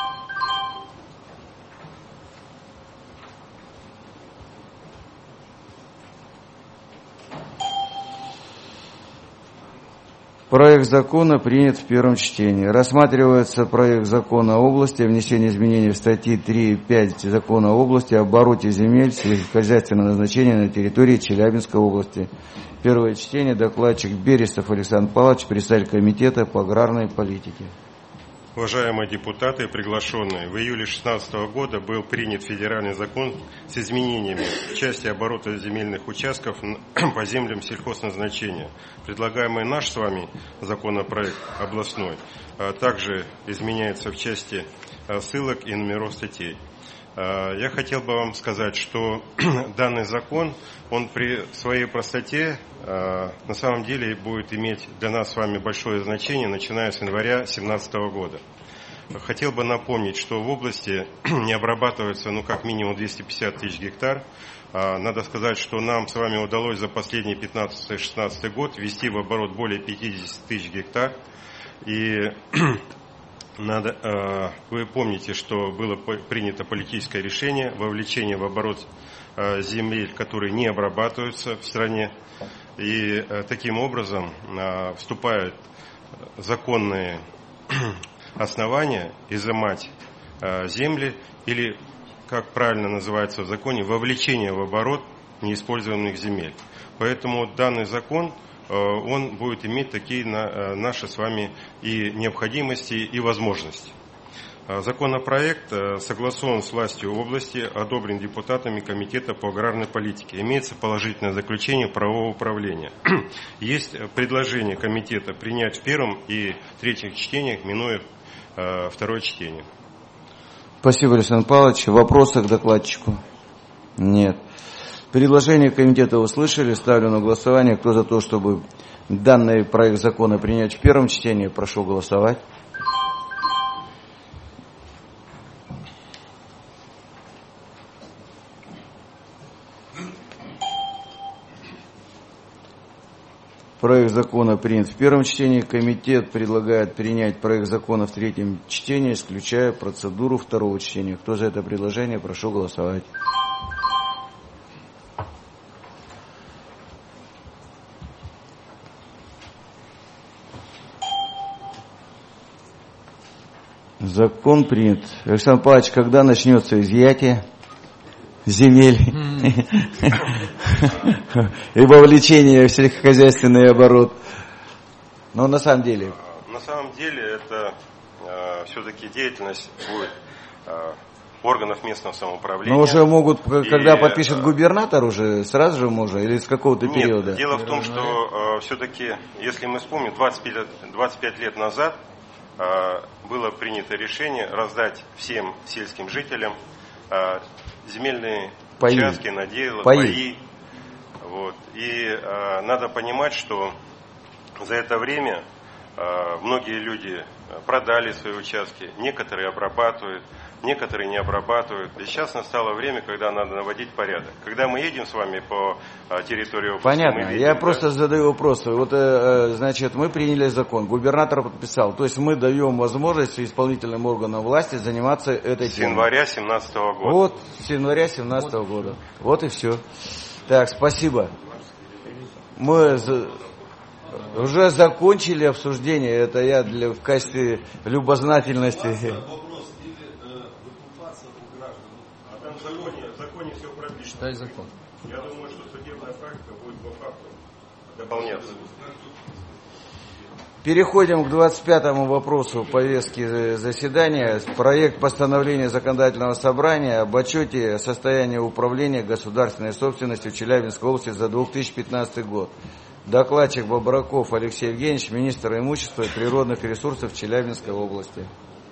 Проект закона принят в первом чтении. Рассматривается проект закона о области о внесении изменений в статьи 3 и 5 закона о области об обороте земель сельскохозяйственного назначения на территории Челябинской области. Первое чтение. Докладчик Берестов Александр Павлович, председатель комитета по аграрной политике. Уважаемые депутаты и приглашенные, в июле 2016 года был принят федеральный закон с изменениями в части оборота земельных участков по землям сельхозназначения. Предлагаемый наш с вами законопроект областной также изменяется в части ссылок и номеров статей. Я хотел бы вам сказать, что данный закон, он при своей простоте на самом деле будет иметь для нас с вами большое значение, начиная с января 2017 года. Хотел бы напомнить, что в области не обрабатывается как минимум 250 тысяч гектар. Надо сказать, что нам с вами удалось за последний 15-16 год ввести в оборот более 50 тысяч гектар. И вы помните, что было принято политическое решение вовлечение в оборот земель, которые не обрабатываются в стране. И таким образом вступают законные основания изымать земли или, как правильно называется в законе, вовлечение в оборот неиспользуемых земель. Поэтому данный закон, он будет иметь такие наши с вами и необходимости, и возможности. Законопроект согласован с властью области, одобрен депутатами Комитета по аграрной политике. Имеется положительное заключение правового управления. Есть предложение комитета принять в первом и третьих чтениях, минуя второе чтение. Спасибо, Александр Павлович. Вопросы к докладчику? Нет. Предложение комитета услышали. Ставлю на голосование. Кто за то, чтобы данный проект закона принять в первом чтении, прошу голосовать. Проект закона принят в первом чтении. Комитет предлагает принять проект закона в третьем чтении, исключая процедуру второго чтения. Кто за это предложение, прошу голосовать. Закон принят. Александр Павлович, когда начнется изъятие земель и вовлечение в сельскохозяйственный оборот? Но на самом деле... На самом деле это все-таки деятельность будет органов местного самоуправления. Но уже могут, когда подпишет губернатор, уже сразу же можно, или с какого-то периода? Нет, дело в том, что все-таки, если мы вспомним, 25 лет назад было принято решение раздать всем сельским жителям земельные участки, наделы, паи. Вот. И надо понимать, что за это время многие люди продали свои участки, некоторые обрабатывают, некоторые не обрабатывают. И сейчас настало время, когда надо наводить порядок. Когда мы едем с вами по территории области... Понятно, мы видим, я просто задаю вопрос. Вот, значит, мы приняли закон, губернатор подписал. То есть мы даем возможность исполнительным органам власти заниматься этой темой. С января 2017 года. Вот, с января 2017 года. Вот и все. Так, спасибо. Мы уже закончили обсуждение. Это я в качестве любознательности... В законе все прописано. Читай закон. Я думаю, что судебная практика будет по факту дополняться. Переходим к 25-му вопросу повестки заседания. Проект постановления Законодательного собрания об отчете о состоянии управления государственной собственностью в Челябинской области за 2015 год. Докладчик Бобраков Алексей Евгеньевич, министр имущества и природных ресурсов Челябинской области.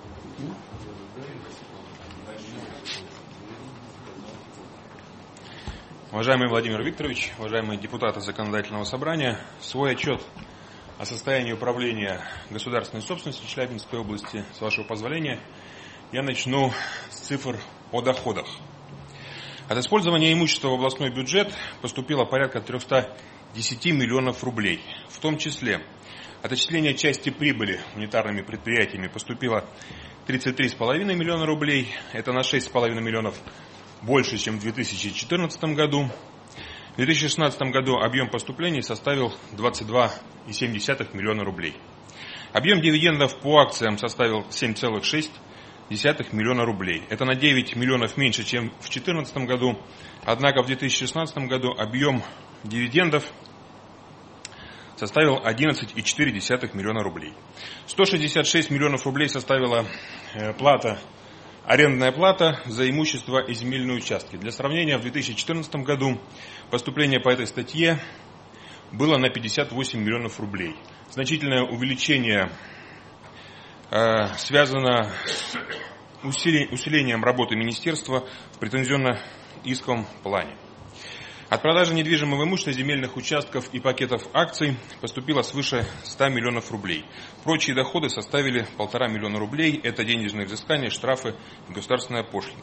Уважаемый Владимир Викторович, уважаемые депутаты Законодательного собрания, свой отчет о состоянии управления государственной собственностью в Челябинской области, с вашего позволения, я начну с цифр о доходах. От использования имущества в областной бюджет поступило порядка 310 миллионов рублей. В том числе от отчисления части прибыли унитарными предприятиями поступило 33,5 миллиона рублей. Это на 6,5 миллионов больше, чем в 2014 году. В 2016 году объем поступлений составил 22,7 миллиона рублей. Объем дивидендов по акциям составил 7,6 миллиона рублей. Это на 9 миллионов меньше, чем в 2014 году. Однако в 2016 году объем дивидендов составил 11,4 миллиона рублей. 166 миллионов рублей составила арендная плата за имущество и земельные участки. Для сравнения, в 2014 году поступление по этой статье было на 58 миллионов рублей. Значительное увеличение связано с усилением работы министерства в претензионно-исковом плане. От продажи недвижимого имущества, земельных участков и пакетов акций поступило свыше 100 миллионов рублей. Прочие доходы составили 1,5 миллиона рублей. Это денежные взыскания, штрафы и государственная пошлина.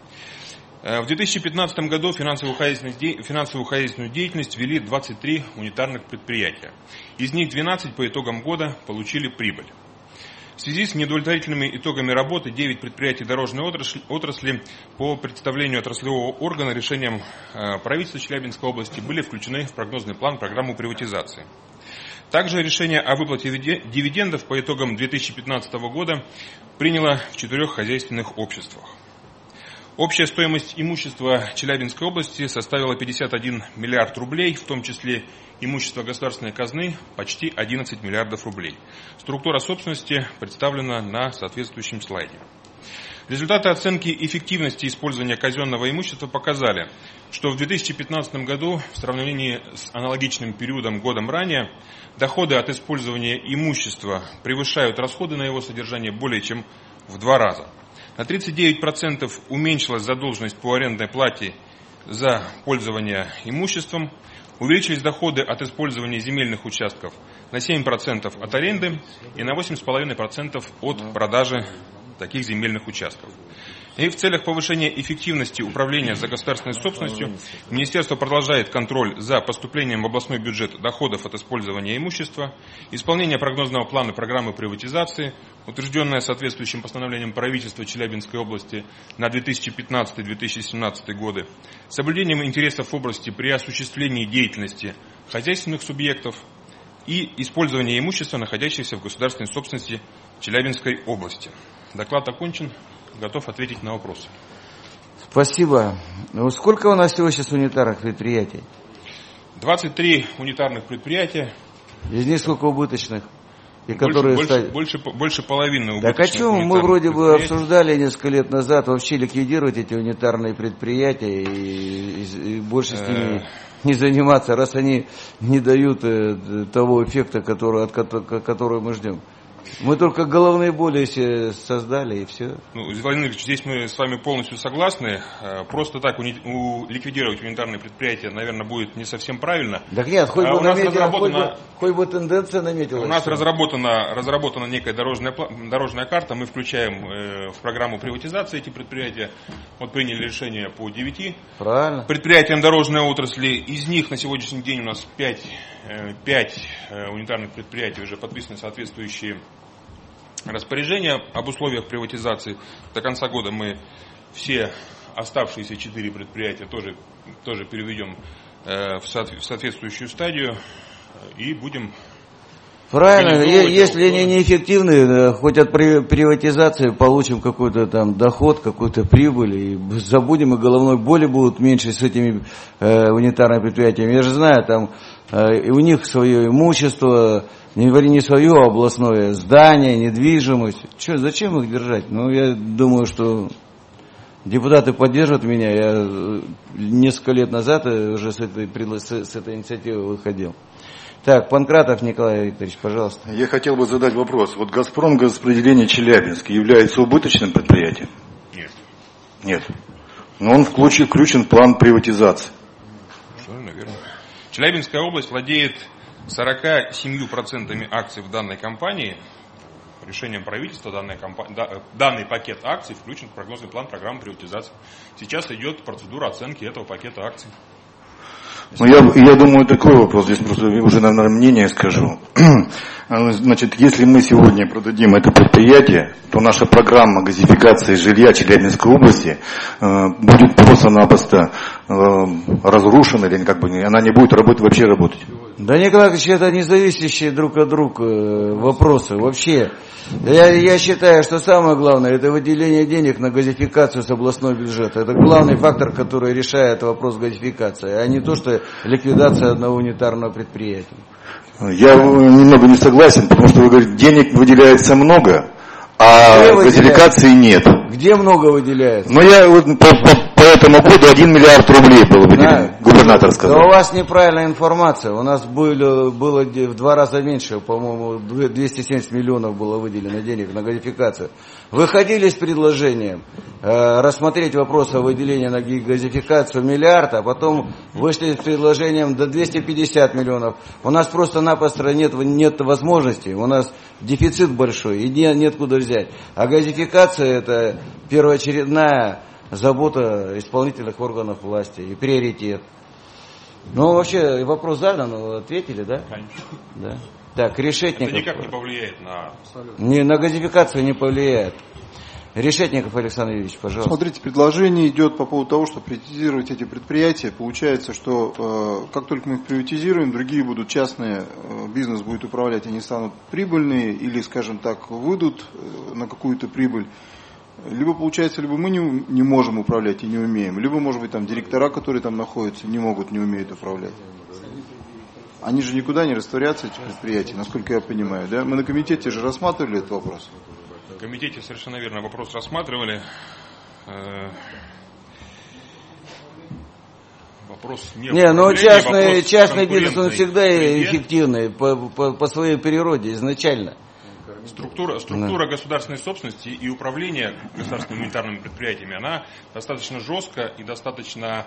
В 2015 году финансово-хозяйственную деятельность вели 23 унитарных предприятия. Из них 12 по итогам года получили прибыль. В связи с неудовлетворительными итогами работы 9 предприятий дорожной отрасли по представлению отраслевого органа решением правительства Челябинской области были включены в прогнозный план программы приватизации. Также решение о выплате дивидендов по итогам 2015 года приняло в 4 хозяйственных обществах. Общая стоимость имущества Челябинской области составила 51 миллиард рублей, в том числе имущество государственной казны почти 11 миллиардов рублей. Структура собственности представлена на соответствующем слайде. Результаты оценки эффективности использования казенного имущества показали, что в 2015 году в сравнении с аналогичным периодом годом ранее доходы от использования имущества превышают расходы на его содержание более чем в 2 раза. На 39% уменьшилась задолженность по арендной плате за пользование имуществом, увеличились доходы от использования земельных участков на 7% от аренды и на 8,5% от продажи таких земельных участков. И в целях повышения эффективности управления за государственной собственностью Министерство продолжает контроль за поступлением в областной бюджет доходов от использования имущества, исполнение прогнозного плана программы приватизации, утвержденное соответствующим постановлением правительства Челябинской области на 2015-2017 годы, соблюдением интересов области при осуществлении деятельности хозяйственных субъектов и использование имущества, находящегося в государственной собственности Челябинской области. Доклад окончен. Готов ответить на вопросы. Спасибо. Сколько у нас всего сейчас унитарных предприятий? 23 унитарных предприятия. Из них сколько убыточных? И больше половины убыточных. Так о чем мы вроде бы обсуждали несколько лет назад вообще ликвидировать эти унитарные предприятия и больше с ними не заниматься, раз они не дают того эффекта, который мы ждем. Мы только головные боли себе создали и все. Владимир Ильич, здесь мы с вами полностью согласны. Просто так ликвидировать унитарные предприятия, наверное, будет не совсем правильно. Так нет, хоть бы тенденция наметилась. У нас разработана некая дорожная карта. Мы включаем в программу приватизации эти предприятия. Вот приняли решение по 9 предприятиям дорожной отрасли. Из них на сегодняшний день у нас 5 унитарных предприятий уже подписаны соответствующие распоряжения об условиях приватизации. До конца года мы все оставшиеся 4 предприятия тоже переведем в соответствующую стадию и будем... Правильно, если они неэффективны, хоть от приватизации получим какой-то там доход, какую-то прибыль, и забудем, и головной боли будут меньше с этими унитарными предприятиями. Я же знаю, там и у них свое имущество, не свое, а областное здание, недвижимость. Зачем их держать? Я думаю, что депутаты поддержат меня. Я несколько лет назад уже с этой инициативой выходил. Так, Панкратов Николай Викторович, пожалуйста. Я хотел бы задать вопрос. Вот «Газпром» газораспределение Челябинск является убыточным предприятием? Нет. Нет. Но он включен в план приватизации. Наверное. Челябинская область владеет 47% акций в данной компании. Решением правительства данный пакет акций включен в прогнозный план программы приватизации. Сейчас идет процедура оценки этого пакета акций. Я думаю, такой вопрос, здесь просто уже, наверное, мнение скажу. Значит, если мы сегодня продадим это предприятие, то наша программа газификации жилья Челябинской области будет просто-напросто разрушена, или она не будет вообще работать. Да, Николай Ильич, это не зависящие друг от друга вопросы. Вообще, я считаю, что самое главное, это выделение денег на газификацию с областного бюджета. Это главный фактор, который решает вопрос газификации, а не то, что ликвидация одного унитарного предприятия. Я немного не согласен, потому что вы говорите, денег выделяется много, а газификации нет. Где много выделяется? Но я по этому году 1 миллиард рублей было выделено, губернатор сказал. Да у вас неправильная информация. У нас было в 2 раза меньше, по-моему, 270 миллионов было выделено денег на газификацию. Выходили с предложением рассмотреть вопрос о выделении на газификацию миллиард, а потом вышли с предложением до 250 миллионов. У нас просто-напросто нет возможности, у нас дефицит большой, и нет куда взять. А газификация – это первоочередная забота исполнительных органов власти и приоритет. Ну, вообще, вопрос задан, ответили, да? Конечно. Да. Так, Решетников. Это никак не повлияет на... На газификацию не повлияет. Решетников Александр Юрьевич, пожалуйста. Смотрите, предложение идет по поводу того, что приватизировать эти предприятия. Получается, что как только мы их приватизируем, другие будут частные, бизнес будет управлять, они станут прибыльные или, скажем так, выйдут на какую-то прибыль. Либо получается, либо мы не можем управлять и не умеем, либо, может быть, там директора, которые там находятся, не умеют управлять. Они же никуда не растворятся, эти предприятия, насколько я понимаю, да? Мы на комитете же рассматривали этот вопрос. В комитете совершенно верно вопрос рассматривали. Вопрос частный бизнес, он всегда эффективный по своей природе изначально. Структура государственной собственности и управления государственными унитарными предприятиями, она достаточно жестко и достаточно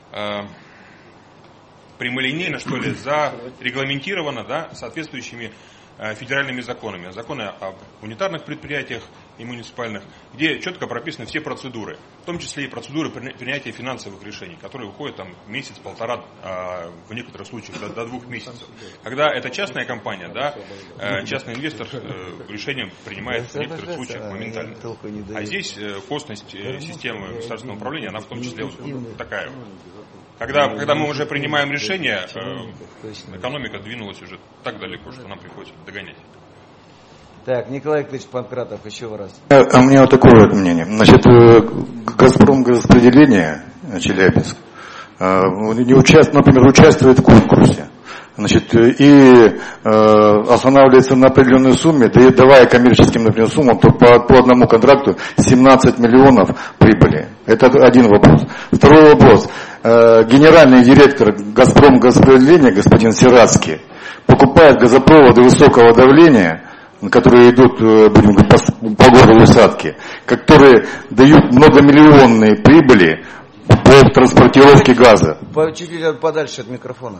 прямолинейно, что ли, зарегламентирована, да, соответствующими федеральными законами. Законы об унитарных предприятиях и муниципальных, где четко прописаны все процедуры, в том числе и процедуры принятия финансовых решений, которые уходят там месяц-полтора, в некоторых случаях до 2 месяцев. Когда это частная компания, да, частный инвестор решение принимает в некоторых случаях моментально. А здесь костность системы государственного управления, она в том числе вот такая. Когда мы уже принимаем решение, экономика двинулась уже так далеко, что нам приходится догонять. Так, Николай Викторович Панкратов, еще раз. У меня вот такое вот мнение. Значит, Газпром распределение Челябинск, например, участвует в конкурсе. Значит, и останавливается на определенной сумме, давая коммерческим, например, суммам, то по одному контракту 17 миллионов прибыли. Это один вопрос. Второй вопрос. Генеральный директор Газпром распределения, господин Сирацкий, покупает газопроводы высокого давления, которые идут по городу Усадки, которые дают многомиллионные прибыли по транспортировке газа. Чуть-чуть подальше от микрофона.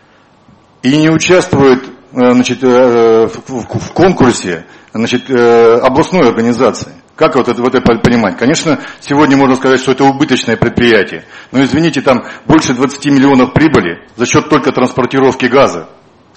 И не участвует, значит, в конкурсе, значит, областной организации. Как вот это понимать? Конечно, сегодня можно сказать, что это убыточное предприятие. Но извините, там больше 20 миллионов прибыли за счет только транспортировки газа.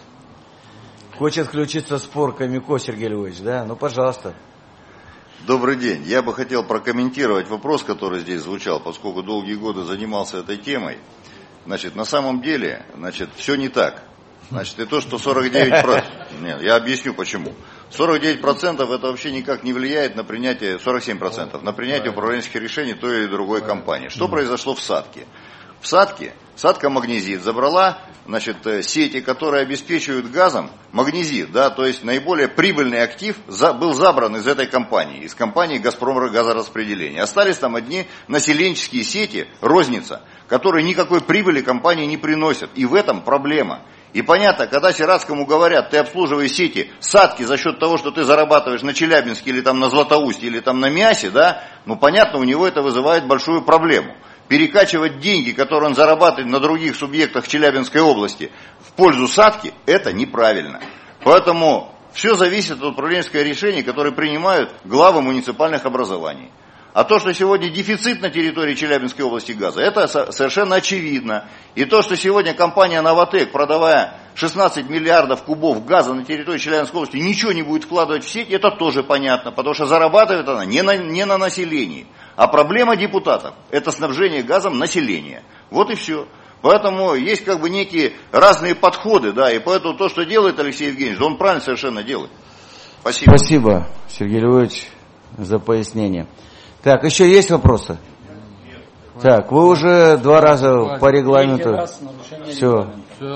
Хочет включиться в спор Камико Сергей Львович, да? Ну, пожалуйста. Добрый день. Я бы хотел прокомментировать вопрос, который здесь звучал, поскольку долгие годы занимался этой темой. Значит, на самом деле, значит, все не так. Значит, и то, что 49%... Нет, я объясню почему. 49% это вообще никак не влияет на принятие... 47% на принятие управленческих решений той или другой компании. Что произошло в Садке? В Садке Садка Магнезит забрала, значит, сети, которые обеспечивают газом, магнезит, да, то есть наиболее прибыльный актив был забран из этой компании, из компании «Газпром газораспределения». Остались там одни населенческие сети, розница, которые никакой прибыли компании не приносят. И в этом проблема. И понятно, когда Сирацкому говорят, ты обслуживаешь сети Садки за счет того, что ты зарабатываешь на Челябинске или там на Златоусте или там на Миасе, да, ну понятно, у него это вызывает большую проблему. Перекачивать деньги, которые он зарабатывает на других субъектах Челябинской области, в пользу Садки, это неправильно. Поэтому все зависит от управленческого решения, которое принимают главы муниципальных образований. А то, что сегодня дефицит на территории Челябинской области газа, это совершенно очевидно. И то, что сегодня компания «Новотек», продавая 16 миллиардов кубов газа на территории Челябинской области, ничего не будет вкладывать в сеть, это тоже понятно, потому что зарабатывает она не на населении. А проблема депутатов – это снабжение газом населения. Вот и все. Поэтому есть как бы некие разные подходы, да, и поэтому то, что делает Алексей Евгеньевич, он правильно совершенно делает. Спасибо. Спасибо, Сергей Львович, за пояснение. Так, еще есть вопросы? Так, вы уже 2 раза по регламенту. Все.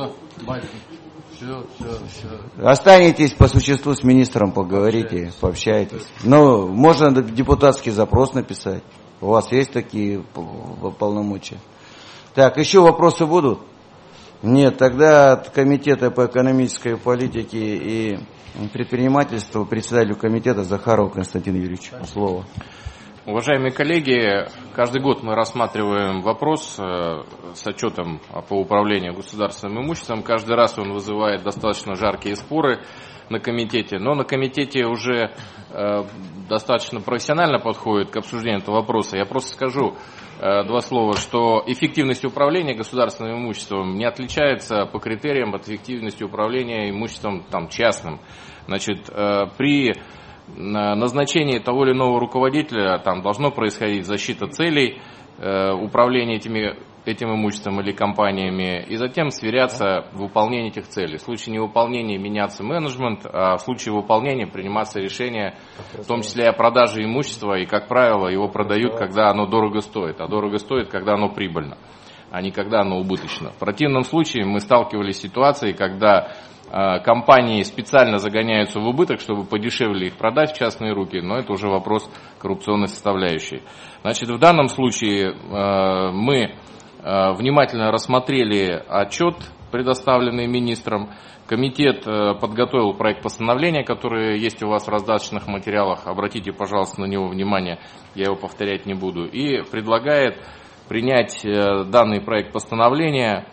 Останетесь по существу с министром, поговорите, пообщайтесь. Ну, можно депутатский запрос написать. У вас есть такие полномочия? Так, еще вопросы будут? Нет, тогда от Комитета по экономической политике и предпринимательству председателю комитета Захарову Константину Юрьевичу слово. Уважаемые коллеги, каждый год мы рассматриваем вопрос с отчетом по управлению государственным имуществом. Каждый раз он вызывает достаточно жаркие споры на комитете, но на комитете уже достаточно профессионально подходит к обсуждению этого вопроса. Я просто скажу два слова, что эффективность управления государственным имуществом не отличается по критериям от эффективности управления имуществом частным. Значит, при назначении того или иного руководителя там должно происходить защита целей управления этим имуществом или компаниями, и затем сверяться выполнение этих целей. В случае невыполнения меняться менеджмент, а в случае выполнения приниматься решение, в том числе о продаже имущества, и, как правило, его продают, когда оно дорого стоит, а дорого стоит, когда оно прибыльно, а не когда оно убыточно. В противном случае мы сталкивались с ситуацией, когда компании специально загоняются в убыток, чтобы подешевле их продать в частные руки, но это уже вопрос коррупционной составляющей. Значит, в данном случае мы внимательно рассмотрели отчет, предоставленный министром. Комитет подготовил проект постановления, который есть у вас в раздаточных материалах. Обратите, пожалуйста, на него внимание, я его повторять не буду. И предлагает принять данный проект постановления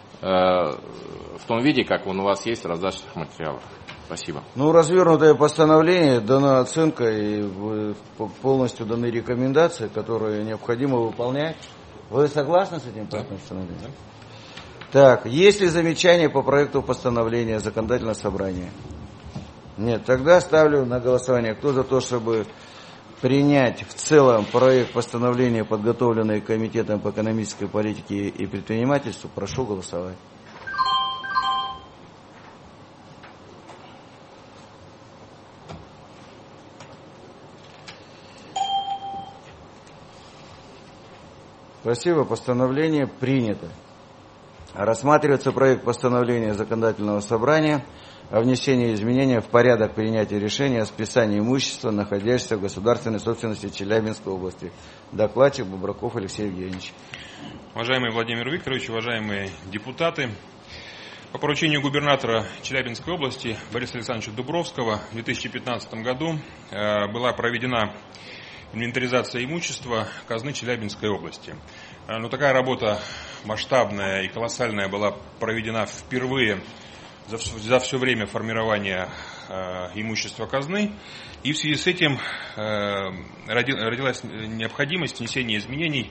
в том виде, как он у вас есть в раздаточных материалах. Спасибо. Развернутое постановление, дана оценка и полностью даны рекомендации, которые необходимо выполнять. Вы согласны с этим проектом постановления? Да. Так, есть ли замечания по проекту постановления законодательного собрания? Нет, тогда ставлю на голосование. Кто за то, чтобы принять в целом проект постановления, подготовленный Комитетом по экономической политике и предпринимательству, прошу голосовать. Спасибо, постановление принято. Рассматривается проект постановления законодательного собрания о внесении изменений в порядок принятия решения о списании имущества, находящегося в государственной собственности Челябинской области. Докладчик Бубраков Алексей Евгеньевич. Уважаемый Владимир Викторович, уважаемые депутаты, по поручению губернатора Челябинской области Бориса Александровича Дубровского в 2015 году была проведена инвентаризация имущества казны Челябинской области. Но такая работа масштабная и колоссальная была проведена впервые за все время формирования имущества казны. И в связи с этим родилась необходимость внесения изменений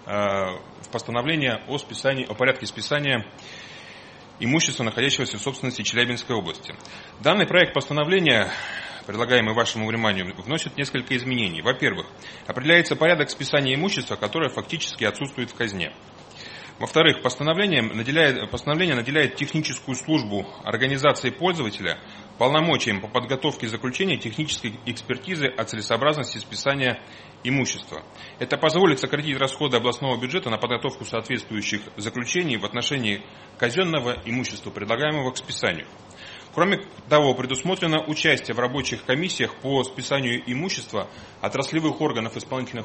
в постановление о порядке списания имущества, находящегося в собственности Челябинской области. Данный проект постановления, предлагаемый вашему вниманию, вносит несколько изменений. Во-первых, определяется порядок списания имущества, которое фактически отсутствует в казне. Во-вторых, постановление наделяет техническую службу организации пользователя полномочиям по подготовке и заключению технической экспертизы о целесообразности списания имущества. Это позволит сократить расходы областного бюджета на подготовку соответствующих заключений в отношении казенного имущества, предлагаемого к списанию. Кроме того, предусмотрено участие в рабочих комиссиях по списанию имущества отраслевых органов исполнительной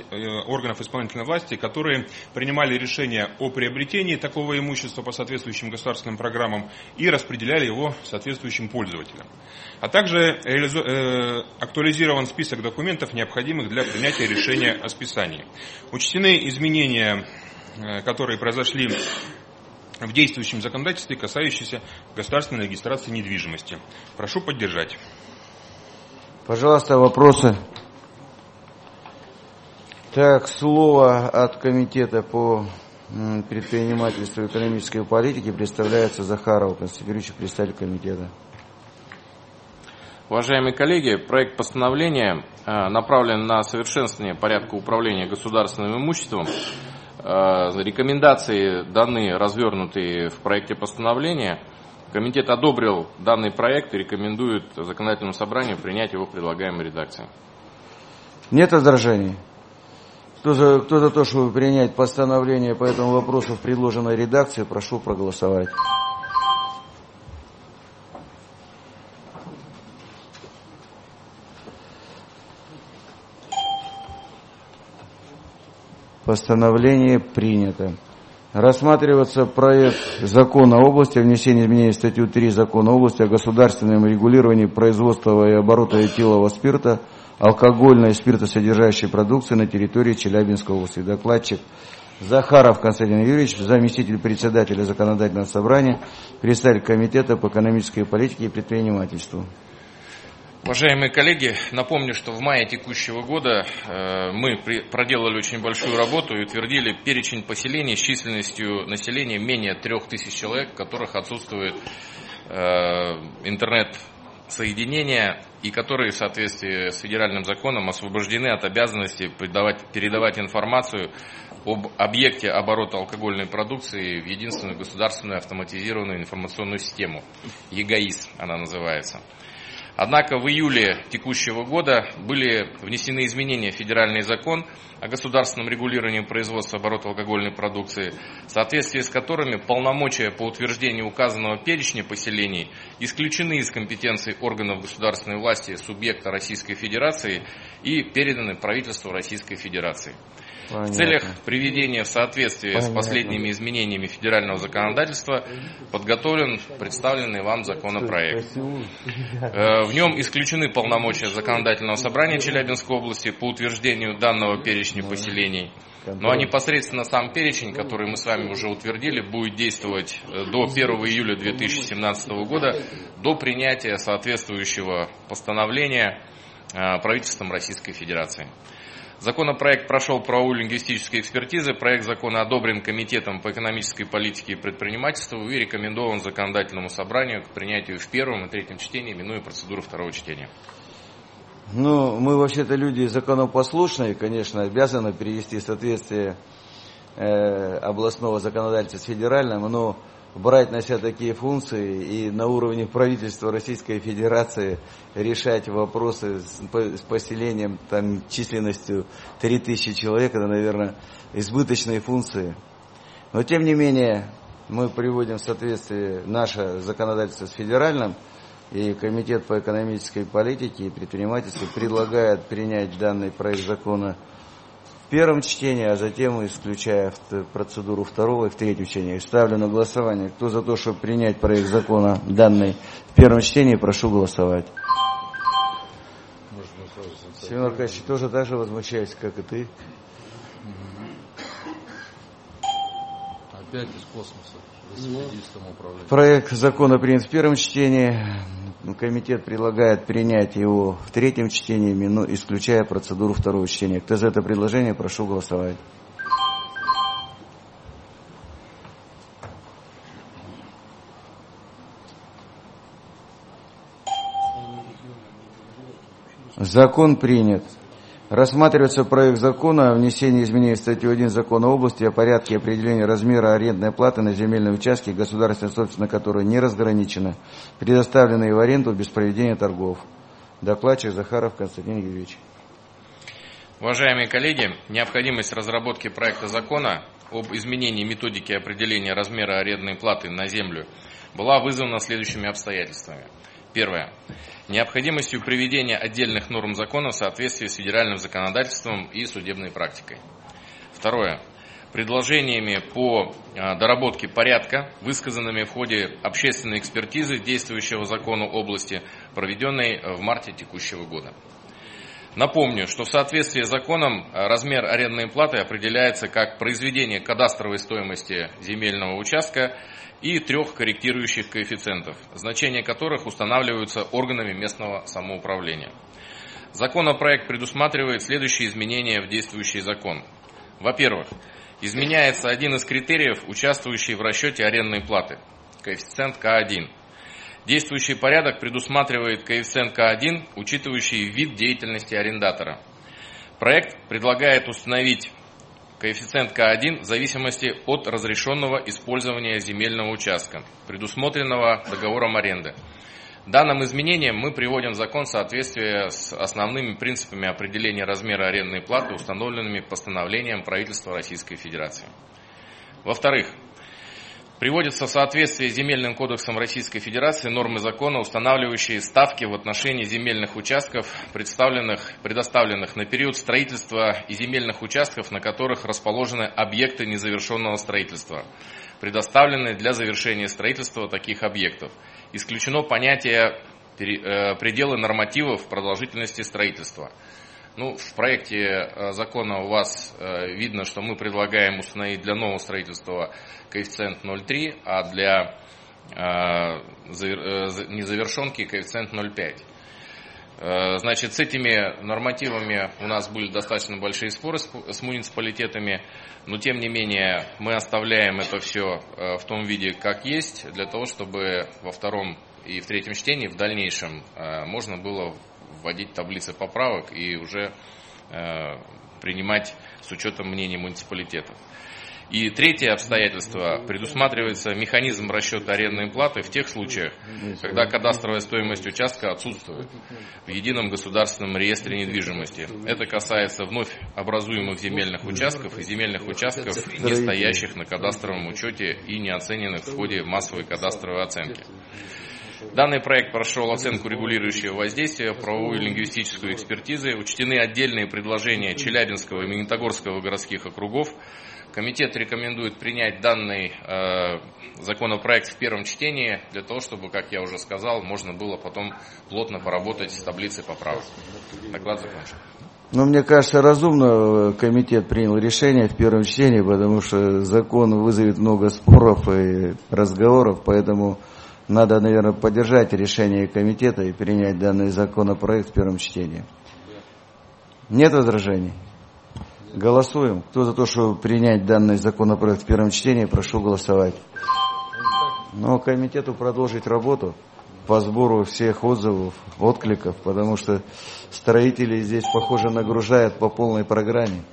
власти, которые принимали решения о приобретении такого имущества по соответствующим государственным программам и распределяли его соответствующим пользователям. А также актуализирован список документов, необходимых для принятия решения о списании. Учтены изменения, которые произошли в действующем законодательстве, касающиеся государственной регистрации недвижимости. Прошу поддержать. Пожалуйста, вопросы. Так, слово от Комитета по предпринимательству и экономической политике представляется Захарову Константину Юрьевичу, представителю комитета. Уважаемые коллеги, проект постановления направлен на совершенствование порядка управления государственным имуществом. Рекомендации даны, развернутые в проекте постановления. Комитет одобрил данный проект и рекомендует законодательному собранию принять его в предлагаемой редакции. Нет возражений? Кто за то, чтобы принять постановление по этому вопросу в предложенной редакции, прошу проголосовать. Постановление принято. Рассматривается проект закона области о внесении изменений в статью 3 закона области о государственном регулировании производства и оборота этилового спирта, алкогольной и спиртосодержащей продукции на территории Челябинской области. Докладчик Захаров Константин Юрьевич, заместитель председателя Законодательного собрания, председатель Комитета по экономической политике и предпринимательству. Уважаемые коллеги, напомню, что в мае текущего года мы проделали очень большую работу и утвердили перечень поселений с численностью населения менее 3000 человек, в которых отсутствует интернет-соединение и которые в соответствии с федеральным законом освобождены от обязанности передавать информацию об объекте оборота алкогольной продукции в единственную государственную автоматизированную информационную систему, ЕГАИС она называется. Однако в июле текущего года были внесены изменения в федеральный закон о государственном регулировании производства и оборота алкогольной продукции, в соответствии с которыми полномочия по утверждению указанного перечня поселений исключены из компетенции органов государственной власти субъекта Российской Федерации и переданы правительству Российской Федерации. Понятно. В целях приведения в соответствие с последними изменениями федерального законодательства подготовлен представленный вам законопроект. В нем исключены полномочия Законодательного собрания Челябинской области по утверждению данного перечня поселений. Ну а непосредственно сам перечень, который мы с вами уже утвердили, будет действовать до 1 июля 2017 года, до принятия соответствующего постановления правительством Российской Федерации. Законопроект прошел правовую лингвистическую экспертизу, проект закона одобрен Комитетом по экономической политике и предпринимательству и рекомендован Законодательному собранию к принятию в первом и третьем чтении, минуя процедуру второго чтения. Ну, мы вообще-то люди законопослушные, конечно, обязаны привести в соответствие областного законодательства с федеральным, но брать на себя такие функции и на уровне правительства Российской Федерации решать вопросы с поселением там, численностью 3000 человек, это, наверное, избыточные функции. Но, тем не менее, мы приводим в соответствие наше законодательство с федеральным, и Комитет по экономической политике и предпринимательству предлагает принять данный проект закона в первом чтении, а затем исключая процедуру второго и в третьем чтении. Ставлю на голосование. Кто за то, чтобы принять проект закона данный в первом чтении, прошу голосовать. Семен Аркадьевич тоже так же возмущается, как и ты. Опять из космоса. Проект закона принят в первом чтении. Комитет предлагает принять его в третьем чтении, исключая процедуру второго чтения. Кто за это предложение, прошу голосовать. Закон принят. Рассматривается проект закона о внесении изменений в статью 1 закона области о порядке определения размера арендной платы на земельные участки, государственная собственность на которые не разграничена, предоставленные в аренду без проведения торгов. Докладчик Захаров Константин Юрьевич. Уважаемые коллеги, необходимость разработки проекта закона об изменении методики определения размера арендной платы на землю была вызвана следующими обстоятельствами. Первое. Необходимостью приведения отдельных норм закона в соответствии с федеральным законодательством и судебной практикой. Второе. Предложениями по доработке порядка, высказанными в ходе общественной экспертизы действующего закона области, проведенной в марте текущего года. Напомню, что в соответствии с законом размер арендной платы определяется как произведение кадастровой стоимости земельного участка и 3 корректирующих коэффициентов, значения которых устанавливаются органами местного самоуправления. Законопроект предусматривает следующие изменения в действующий закон. Во-первых, изменяется один из критериев, участвующий в расчете арендной платы – коэффициент К1. Действующий порядок предусматривает коэффициент К1, учитывающий вид деятельности арендатора. Проект предлагает установить коэффициент К1 в зависимости от разрешенного использования земельного участка, предусмотренного договором аренды. Данным изменением мы приводим в закон в соответствие с основными принципами определения размера арендной платы, установленными постановлением правительства Российской Федерации. Во-вторых, Приводится в соответствие с Земельным кодексом Российской Федерации нормы закона, устанавливающие ставки в отношении земельных участков, предоставленных на период строительства, и земельных участков, на которых расположены объекты незавершенного строительства, предоставленные для завершения строительства таких объектов. Исключено понятие пределы нормативов продолжительности строительства. В проекте закона у вас видно, что мы предлагаем установить для нового строительства коэффициент 0,3, а для незавершенки коэффициент 0,5. Значит, с этими нормативами у нас были достаточно большие споры с муниципалитетами, но тем не менее мы оставляем это все в том виде, как есть, для того, чтобы во втором и в третьем чтении в дальнейшем можно было вводить таблицы поправок и уже принимать с учетом мнений муниципалитетов. И третье обстоятельство: предусматривается механизм расчета арендной платы в тех случаях, когда кадастровая стоимость участка отсутствует в едином государственном реестре недвижимости. Это касается вновь образуемых земельных участков и земельных участков, не стоящих на кадастровом учете и не оцененных в ходе массовой кадастровой оценки. Данный проект прошел оценку регулирующего воздействия, правовую и лингвистическую экспертизы. Учтены отдельные предложения Челябинского и Магнитогорского городских округов. Комитет рекомендует принять данный законопроект в первом чтении, для того, чтобы, как я уже сказал, можно было потом плотно поработать с таблицей поправок. Доклад закончен. Мне кажется, разумно комитет принял решение в первом чтении, потому что закон вызовет много споров и разговоров, поэтому надо, наверное, поддержать решение комитета и принять данный законопроект в первом чтении. Нет возражений? Голосуем. Кто за то, чтобы принять данный законопроект в первом чтении, прошу голосовать. Но комитету продолжить работу по сбору всех отзывов, откликов, потому что строители здесь, похоже, нагружают по полной программе.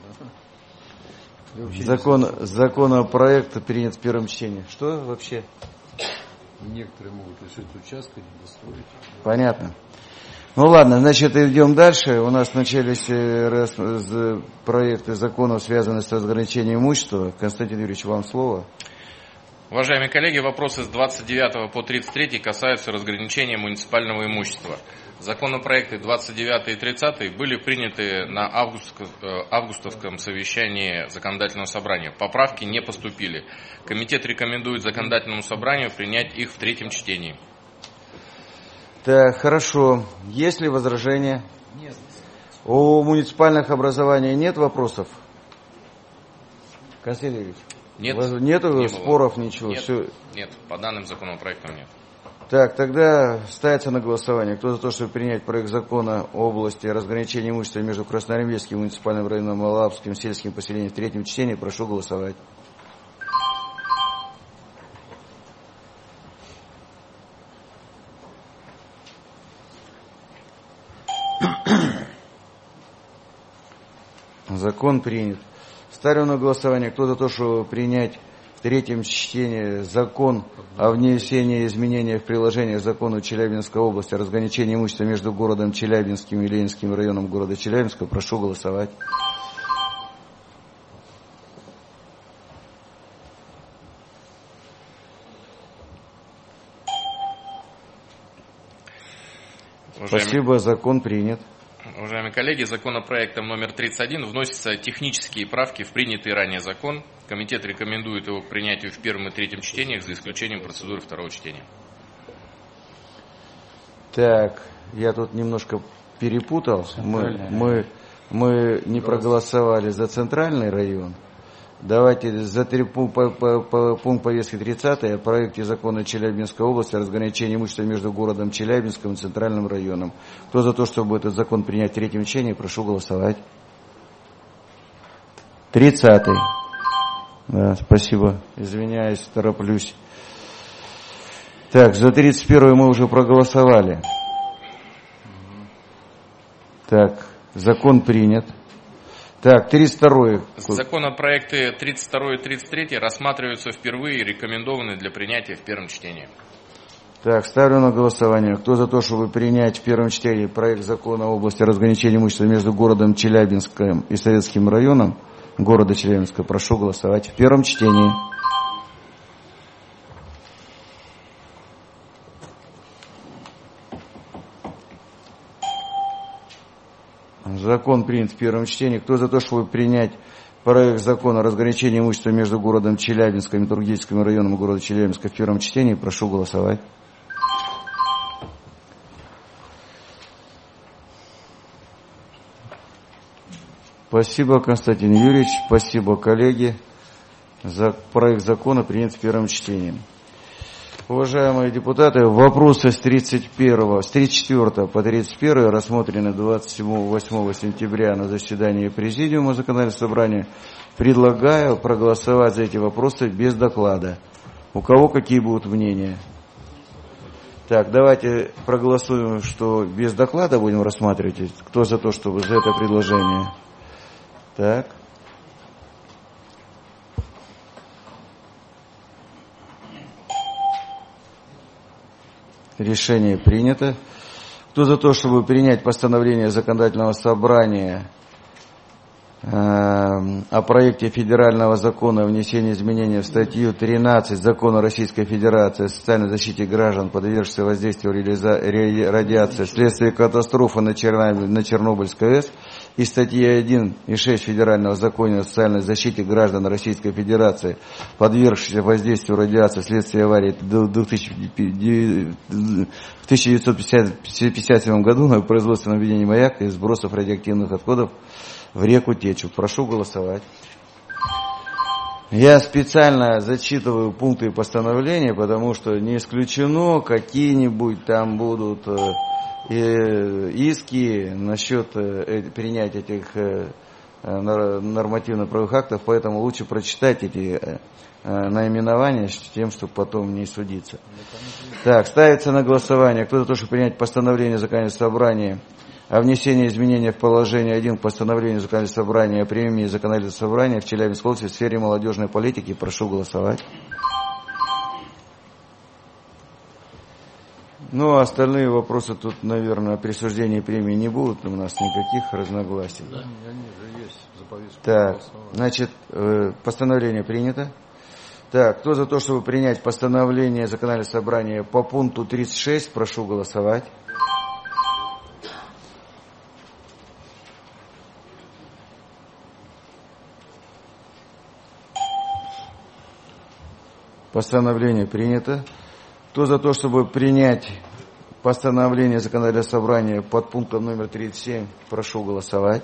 Законопроект принят в первом чтении. Что вообще? Некоторые могут лишить участка, не достроить. Понятно. Ладно, значит, идем дальше. У нас начались проекты законов, связанные с разграничением имущества. Константин Юрьевич, вам слово. Уважаемые коллеги, вопросы с 29 по 33 касаются разграничения муниципального имущества. Законопроекты 29 и 30 были приняты на августовском совещании законодательного собрания. Поправки не поступили. Комитет рекомендует законодательному собранию принять их в третьем чтении. Так, хорошо. Есть ли возражения? Нет. У муниципальных образований нет вопросов? Константин Юрьевич? Нет. Нету споров, ничего? Нет, Все. нет, по данным законопроектам нет. Так, тогда ставится на голосование. Кто за то, чтобы принять проект закона о области разграничения имущества между Красноармейским муниципальным районом и Алапским сельским поселением в третьем чтении, прошу голосовать. Закон принят. Ставлю на голосование. Кто за то, чтобы принять в третьем чтении закон о внесении изменений в приложение к закону Челябинской области о разграничении имущества между городом Челябинским и Ленинским районом города Челябинска, прошу голосовать. Спасибо, закон принят. Уважаемые коллеги, законопроектом номер 31 вносятся технические правки в принятый ранее закон. Комитет рекомендует его к принятию в первом и третьем чтениях, за исключением процедуры второго чтения. Так, я тут немножко перепутал. Мы не проголосовали за центральный район. Давайте за пункт повестки 30 о проекте закона Челябинской области о разграничении имущества между городом Челябинском и центральным районом. Кто за то, чтобы этот закон принять в третьем чтении, прошу голосовать. 30-й. Да, спасибо. Извиняюсь, тороплюсь. Так, за 31-й мы уже проголосовали. Так, закон принят. Так, 32-й. Законопроекты 32 и 33 рассматриваются впервые и рекомендованы для принятия в первом чтении. Так, ставлю на голосование. Кто за то, чтобы принять в первом чтении проект закона о области разграничения имущества между городом Челябинском и Советским районом города Челябинска, прошу голосовать в первом чтении. Закон принят в первом чтении. Кто за то, чтобы принять проект закона о разграничении имущества между городом Челябинском, Металлургическим районом и городом Челябинска в первом чтении, прошу голосовать. Спасибо, Константин Юрьевич. Спасибо, коллеги. За проект закона принят в первом чтении. Уважаемые депутаты, вопросы с 34 по 31 рассмотрены 28 сентября на заседании Президиума Законодательного собрания. Предлагаю проголосовать за эти вопросы без доклада. У кого какие будут мнения? Так, давайте проголосуем, что без доклада будем рассматривать. Кто за то, чтобы за это предложение? Так. Решение принято. Кто за то, чтобы принять постановление Законодательного собрания о проекте федерального закона о внесении изменений в статью 13 Закона Российской Федерации о социальной защите граждан, подвергшихся воздействию радиации вследствие катастрофы на Чернобыльской АЭС, и статьи 1 и 6 Федерального закона о социальной защите граждан Российской Федерации, подвергшихся воздействию радиации вследствие аварии в 1957 году на производственном введении маяка и сбросов радиоактивных отходов в реку Течу. Прошу голосовать. Я специально зачитываю пункты постановления, потому что не исключено, какие-нибудь там будут иски насчет принятия этих нормативно-правовых актов, поэтому лучше прочитать эти наименования с тем, чтобы потом не судиться. Так, ставится на голосование. Кто за то, чтобы принять постановление Законодательного собрания о внесении изменений в положение 1 к постановлению Законодательного собрания о премии Законодательного собрания в Челябинской области в сфере молодежной политики? Прошу голосовать. Ну, а остальные вопросы тут, наверное, о присуждении премии не будут, у нас никаких разногласий. Да, они же есть за повестку. Так, значит, постановление принято. Так, кто за то, чтобы принять постановление Законодательного собрания по пункту 36, прошу голосовать. Постановление принято. Кто за то, чтобы принять постановление Законодательного собрания под пунктом номер 37, прошу голосовать.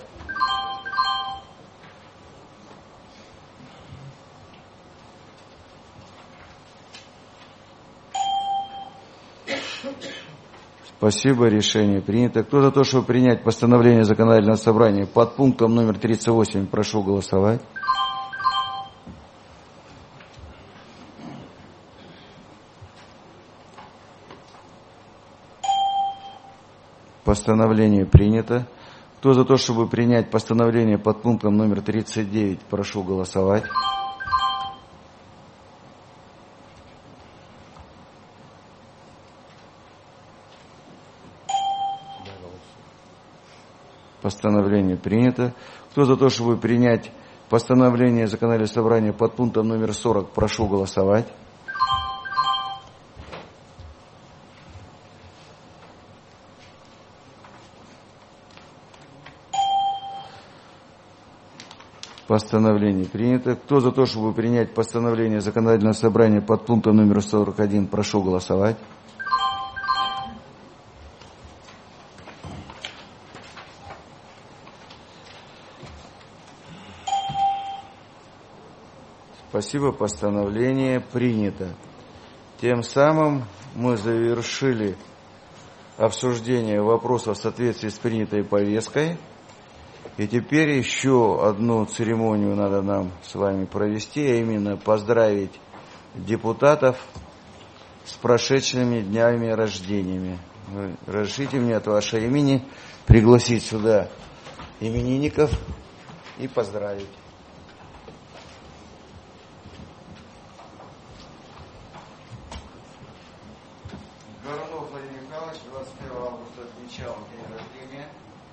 Спасибо, решение принято. Кто за то, чтобы принять постановление Законодательного собрания под пунктом номер 38, прошу голосовать. Постановление принято. Кто за то, чтобы принять постановление под пунктом номер 39, прошу голосовать. Постановление принято. Кто за то, чтобы принять постановление Законодательного собрания под пунктом номер 40, прошу голосовать. Постановление принято. Кто за то, чтобы принять постановление Законодательного собрания под пунктом номер 41, прошу голосовать. Спасибо, постановление принято. Тем самым мы завершили обсуждение вопросов в соответствии с принятой повесткой. И теперь еще одну церемонию надо нам с вами провести, а именно поздравить депутатов с прошедшими днями рождениями. Вы разрешите мне от вашего имени пригласить сюда именинников и поздравить. Горунов Владимир Михайлович 21 августа отмечал день рождения.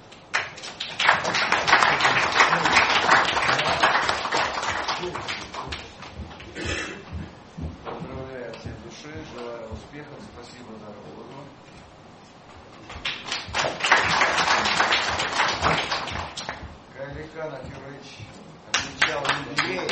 Поздравляю от всей души, желаю успехов, спасибо за работу. Чеканов Юрьевич отмечал юбилей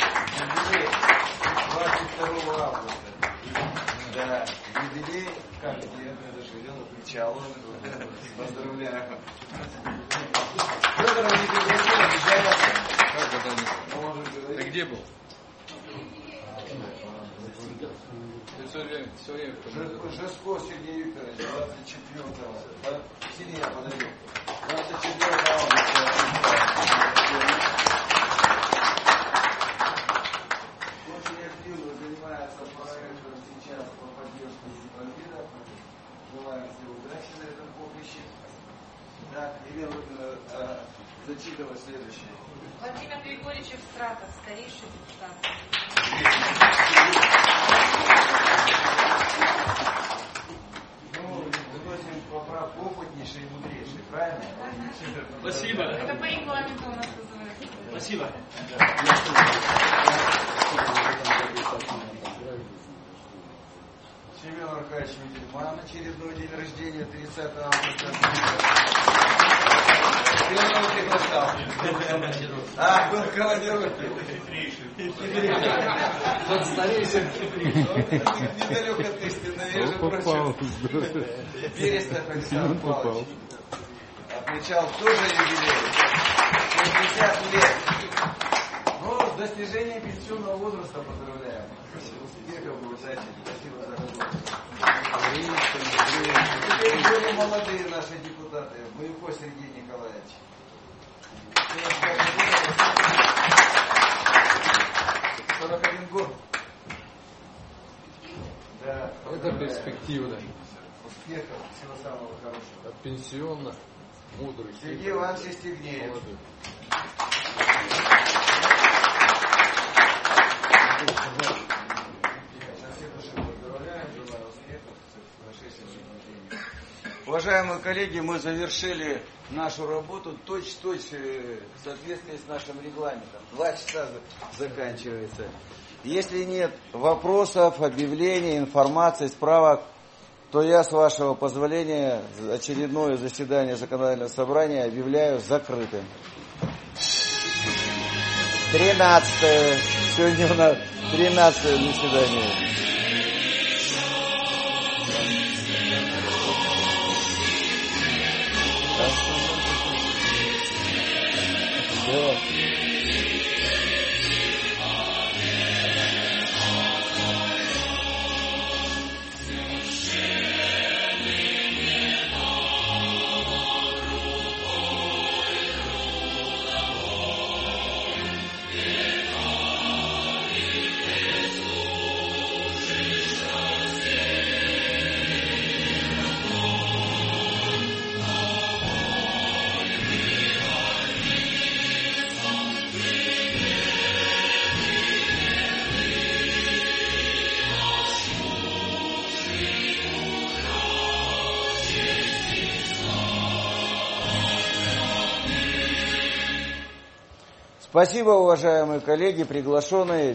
22 августа. Да, юбилей, как я даже видел, отмечал он. Поздравляю. Федор Николаевич, обижается. Ты где был? Жеско Сергей Викторович, 24-го. Синяя подойдет. 24 августа. Очень активно занимается проектом сейчас по поддержке инвалидов. Желаем всем удачи на этом поприще. Так, Елена зачитывать следующее. Владимир Григорьевич Евстратов, старейший депутат. Ну, выносим поправку опытнейший и мудрейший, правильно? Спасибо. Это по регламенту у нас называется. Спасибо. Семен Аркадьевич Медельман, очередной день рождения, 30 августа. Ты его приглашал. А, был командировки. Тот старейший. Недалек от истины, между прочим. Берестов Александр Павлович. Отмечал тоже юбилей. 60 лет. Ну, с достижением пенсионного возраста поздравляем. Успехов, удачи. Спасибо за работу. Теперь более молодые наши депутаты. Боевко Сергей Николаевич. 41 год. Да. Это перспективно. Успехов, всего самого хорошего. Пенсионно, мудрый. Сергей Иванович Стегнеев. Уважаемые коллеги, мы завершили нашу работу точь-в-точь в соответствии с нашим регламентом. 2 часа заканчивается. Если нет вопросов, объявлений, информации, справок, то я, с вашего позволения, очередное заседание законодательного собрания объявляю закрытым. 13-е. Сегодня у нас 13-е заседание. Да. Спасибо, уважаемые коллеги, приглашенные.